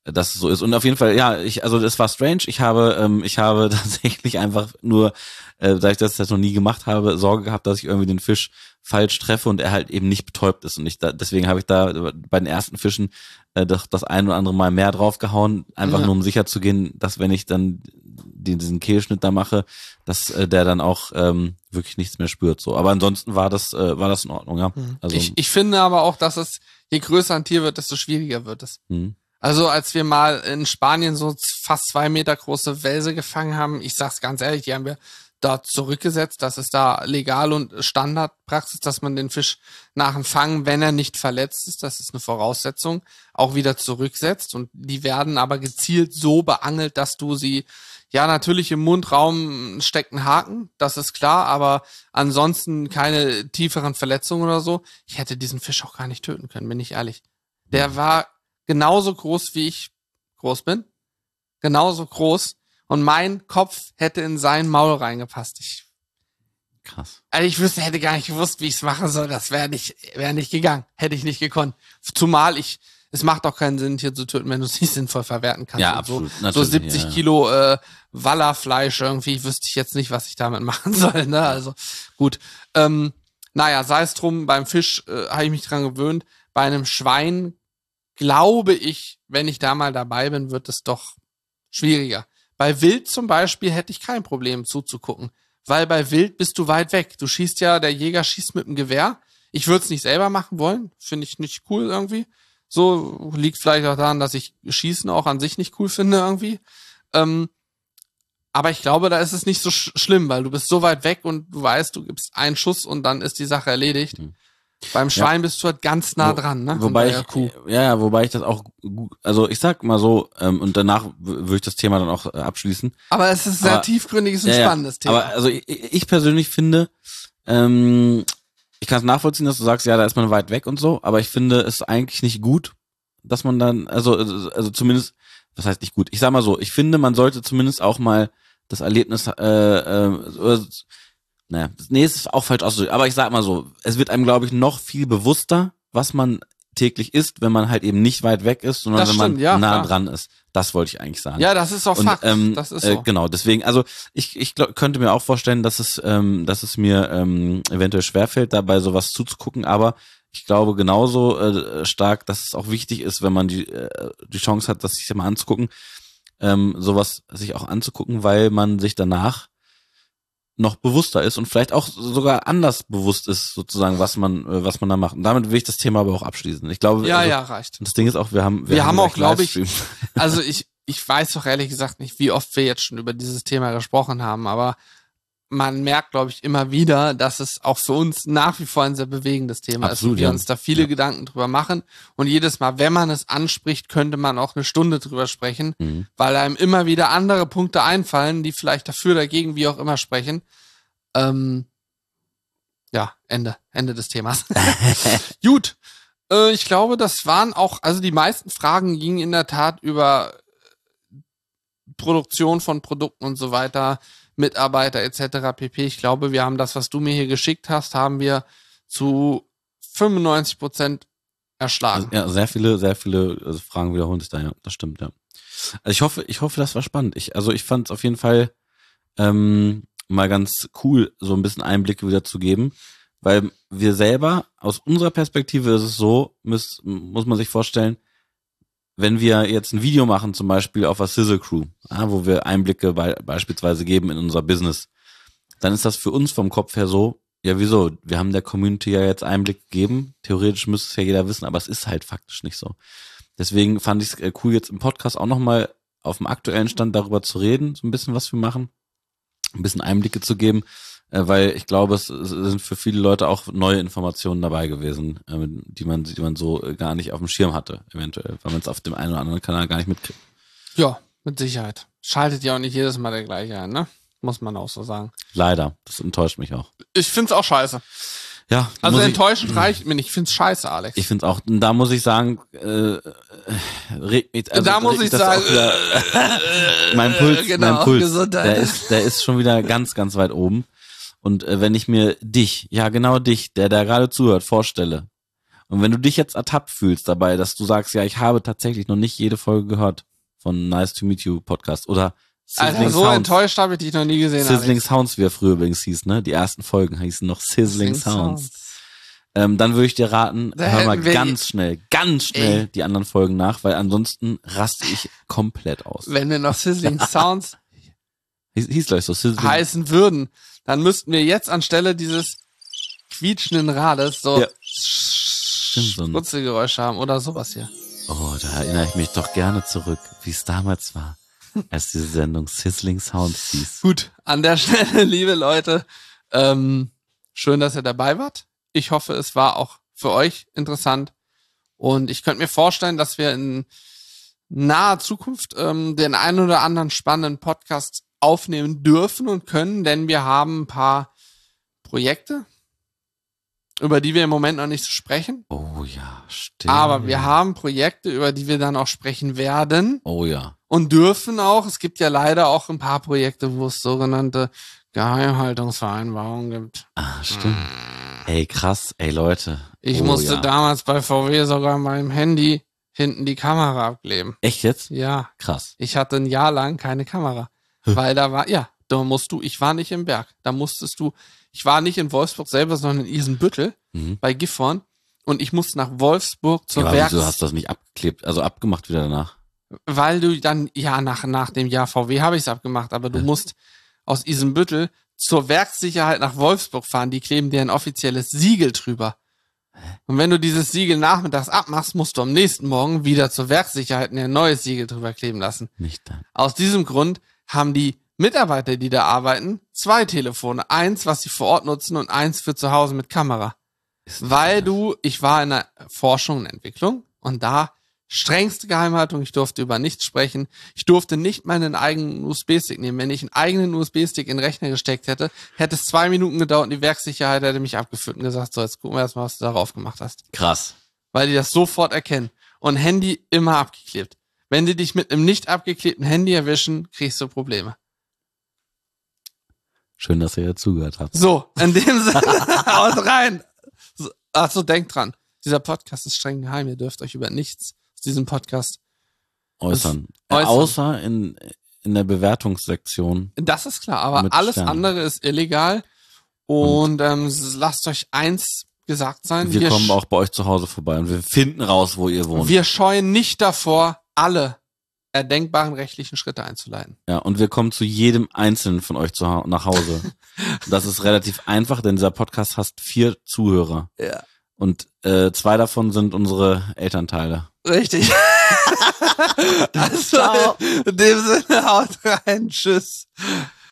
dass es so ist. Und auf jeden Fall, ja, also das war strange. Ich habe tatsächlich einfach nur, da ich das jetzt noch nie gemacht habe, Sorge gehabt, dass ich irgendwie den Fisch falsch treffe und er halt eben nicht betäubt ist. Und deswegen habe ich da bei den ersten Fischen das ein oder andere Mal mehr draufgehauen, einfach nur um sicher zu gehen, dass wenn ich dann diesen Kehlschnitt da mache, dass der dann auch wirklich nichts mehr spürt. So, aber ansonsten war das in Ordnung, ja. Also ich finde aber auch, dass es, je größer ein Tier wird, desto schwieriger wird es. Also als wir mal in Spanien so fast 2 Meter große Welse gefangen haben, ich sag's ganz ehrlich, die haben wir dort zurückgesetzt. Das ist da legal und Standardpraxis, dass man den Fisch nach dem Fangen, wenn er nicht verletzt ist, das ist eine Voraussetzung, auch wieder zurücksetzt. Und die werden aber gezielt so beangelt, dass du sie, ja, natürlich im Mundraum steckt ein Haken, das ist klar, aber ansonsten keine tieferen Verletzungen oder so. Ich hätte diesen Fisch auch gar nicht töten können, bin ich ehrlich. Der war genauso groß, wie ich groß bin. Genauso groß. Und mein Kopf hätte in sein Maul reingepasst. Krass. Also ich hätte gar nicht gewusst, wie ich es machen soll. Das wäre nicht gegangen. Hätte ich nicht gekonnt. Zumal es macht auch keinen Sinn, ein Tier zu töten, wenn du es nicht sinnvoll verwerten kannst. Ja, und absolut. So 70 Kilo Wallerfleisch irgendwie, wüsste ich jetzt nicht, was ich damit machen soll. Ne? Also gut. Naja, sei es drum, beim Fisch habe ich mich dran gewöhnt. Bei einem Schwein glaube ich, wenn ich da mal dabei bin, wird es doch schwieriger. Bei Wild zum Beispiel hätte ich kein Problem zuzugucken, weil bei Wild bist du weit weg. Du schießt ja, der Jäger schießt mit dem Gewehr. Ich würde es nicht selber machen wollen, finde ich nicht cool irgendwie. So liegt vielleicht auch daran, dass ich Schießen auch an sich nicht cool finde irgendwie. Aber ich glaube, da ist es nicht so schlimm, weil du bist so weit weg und du weißt, du gibst einen Schuss und dann ist die Sache erledigt. Beim Schwein bist du halt ganz nah dran, ne? Wobei ich das auch, also ich sag mal so, und danach würde ich das Thema dann auch abschließen. Aber es ist ein sehr tiefgründiges und spannendes Thema. Aber also ich persönlich finde, ich kann es nachvollziehen, dass du sagst, ja, da ist man weit weg und so, aber ich finde es eigentlich nicht gut, dass man dann, also zumindest, was heißt nicht gut? Ich sag mal so, ich finde, man sollte zumindest auch mal das Erlebnis, es ist auch falsch auszudrücken, aber ich sag mal so, es wird einem, glaube ich, noch viel bewusster, was man täglich isst, wenn man halt eben nicht weit weg ist, sondern wenn man nah dran ist. Das wollte ich eigentlich sagen. Ja, das ist auch Fakt. Das ist so. Genau, deswegen, also ich könnte mir auch vorstellen, dass es mir eventuell schwerfällt, dabei sowas zuzugucken, aber ich glaube genauso stark, dass es auch wichtig ist, wenn man die Chance hat, das sich mal anzugucken, sowas sich auch anzugucken, weil man sich danach noch bewusster ist und vielleicht auch sogar anders bewusst ist, sozusagen, was man da macht. Und damit will ich das Thema aber auch abschließen. Ich glaube, reicht. Das Ding ist auch, wir haben auch, glaube ich, also ich weiß doch ehrlich gesagt nicht, wie oft wir jetzt schon über dieses Thema gesprochen haben, aber man merkt, glaube ich, immer wieder, dass es auch für uns nach wie vor ein sehr bewegendes Thema ist und wir uns da viele Gedanken drüber machen. Und jedes Mal, wenn man es anspricht, könnte man auch eine Stunde drüber sprechen, weil einem immer wieder andere Punkte einfallen, die vielleicht dafür, dagegen, wie auch immer sprechen. Ende des Themas. Gut. Ich glaube, das waren auch, also die meisten Fragen gingen in der Tat über Produktion von Produkten und so weiter, Mitarbeiter etc. pp. Ich glaube, wir haben das, was du mir hier geschickt hast, haben wir zu 95% erschlagen. Ja, sehr viele Fragen wiederholen sich da, ja, das stimmt, ja. Also ich hoffe, das war spannend. Ich fand es auf jeden Fall mal ganz cool, so ein bisschen Einblicke wieder zu geben, weil wir selber, aus unserer Perspektive ist es so, muss man sich vorstellen, wenn wir jetzt ein Video machen, zum Beispiel auf der Sizzle Crew, wo wir Einblicke beispielsweise geben in unser Business, dann ist das für uns vom Kopf her so, ja wieso, wir haben der Community ja jetzt Einblick gegeben, theoretisch müsste es ja jeder wissen, aber es ist halt faktisch nicht so. Deswegen fand ich es cool, jetzt im Podcast auch nochmal auf dem aktuellen Stand darüber zu reden, so ein bisschen was wir machen, ein bisschen Einblicke zu geben, weil ich glaube, es sind für viele Leute auch neue Informationen dabei gewesen, die man so gar nicht auf dem Schirm hatte, eventuell, weil man es auf dem einen oder anderen Kanal gar nicht mitkriegt. Ja, mit Sicherheit. Schaltet ja auch nicht jedes Mal der gleiche ein, ne? Muss man auch so sagen. Leider, das enttäuscht mich auch. Ich find's auch scheiße. Ja. Also enttäuschend reicht mir nicht. Ich find's scheiße, Alex. Ich find's auch, da muss ich sagen, mein Puls, Gesundheit. Der ist schon wieder ganz, ganz weit oben. Und wenn ich mir dich, der da gerade zuhört, vorstelle Und wenn du dich jetzt ertappt fühlst dabei, dass du sagst, ja, ich habe tatsächlich noch nicht jede Folge gehört von Nice to Meet You Podcast oder Sizzling Alter, so Sounds. enttäuscht habe ich dich noch nie gesehen. Sizzling Alex. Sounds, wie er früher übrigens hieß, ne? Die ersten Folgen hießen noch Sizzling Sounds. Dann würde ich dir raten, Da hör mal hätten wir- ganz schnell die anderen Folgen nach, weil ansonsten raste ich komplett aus. Wenn wir noch Sizzling Sounds Hieß gleich so, Sizzling. heißen würden, dann müssten wir jetzt anstelle dieses quietschenden Rades so Ja. Stimmt, so ein- Sprutzelgeräusche haben oder sowas hier. Oh, da erinnere ich mich doch gerne zurück, wie es damals war, als diese Sendung Sizzling Sounds hieß. Gut, an der Stelle, liebe Leute, schön, dass ihr dabei wart. Ich hoffe, es war auch für euch interessant. Und ich könnte mir vorstellen, dass wir in naher Zukunft den einen oder anderen spannenden Podcast aufnehmen dürfen und können, denn wir haben ein paar Projekte, über die wir im Moment noch nicht so sprechen. Oh ja, stimmt. Aber wir haben Projekte, über die wir dann auch sprechen werden Oh ja. und dürfen auch. Es gibt ja leider auch ein paar Projekte, wo es sogenannte Geheimhaltungsvereinbarungen gibt. Ah, stimmt. Ey, krass. Ey, Leute. Ich Oh musste ja. damals bei VW sogar meinem Handy hinten die Kamera abkleben. Echt jetzt? Ja, Krass. ich hatte ein Jahr lang keine Kamera. Weil da war, ja, ich war nicht im Berg. Ich war nicht in Wolfsburg selber, sondern in Isenbüttel Mhm. bei Gifhorn. Und ich musste nach Wolfsburg zur Ja, aber Werks... wieso hast du das nicht abgeklebt, also abgemacht wieder danach? Weil du dann, ja, nach dem Jahr VW habe ich es abgemacht, aber du musst aus Isenbüttel zur Werkssicherheit nach Wolfsburg fahren. Die kleben dir ein offizielles Siegel drüber. Und wenn du dieses Siegel nachmittags abmachst, musst du am nächsten Morgen wieder zur Werkssicherheit ein neues Siegel drüber kleben lassen. Nicht dann. Aus diesem Grund haben die Mitarbeiter, die da arbeiten, 2 Telefone. Eins, was sie vor Ort nutzen und eins für zu Hause mit Kamera. Weil ich war in der Forschung und Entwicklung und da strengste Geheimhaltung, ich durfte über nichts sprechen. Ich durfte nicht meinen eigenen USB-Stick nehmen. Wenn ich einen eigenen USB-Stick in den Rechner gesteckt hätte, hätte es 2 Minuten gedauert und die Werkssicherheit hätte mich abgeführt und gesagt, so, jetzt gucken wir erstmal, was du darauf gemacht hast. Krass. Weil die das sofort erkennen. Und Handy immer abgeklebt. Wenn die dich mit einem nicht abgeklebten Handy erwischen, kriegst du Probleme. Schön, dass ihr ja zugehört habt. So, in dem Sinne, haut rein. So, achso, denkt dran. Dieser Podcast ist streng geheim. Ihr dürft euch über nichts aus diesem Podcast Äußern. äußern. Außer in der Bewertungssektion. Das ist klar, aber Mit alles Sternen. andere ist illegal. Und lasst euch eins gesagt sein. Wir kommen auch bei euch zu Hause vorbei und wir finden raus, wo ihr wohnt. Wir scheuen nicht davor, alle erdenkbaren rechtlichen Schritte einzuleiten. Ja, und wir kommen zu jedem einzelnen von euch nach Hause. Das ist relativ einfach, denn dieser Podcast hat 4 Zuhörer. Ja. Und 2 davon sind unsere Elternteile. Richtig. Also, Ciao. in dem Sinne, haut rein. Tschüss.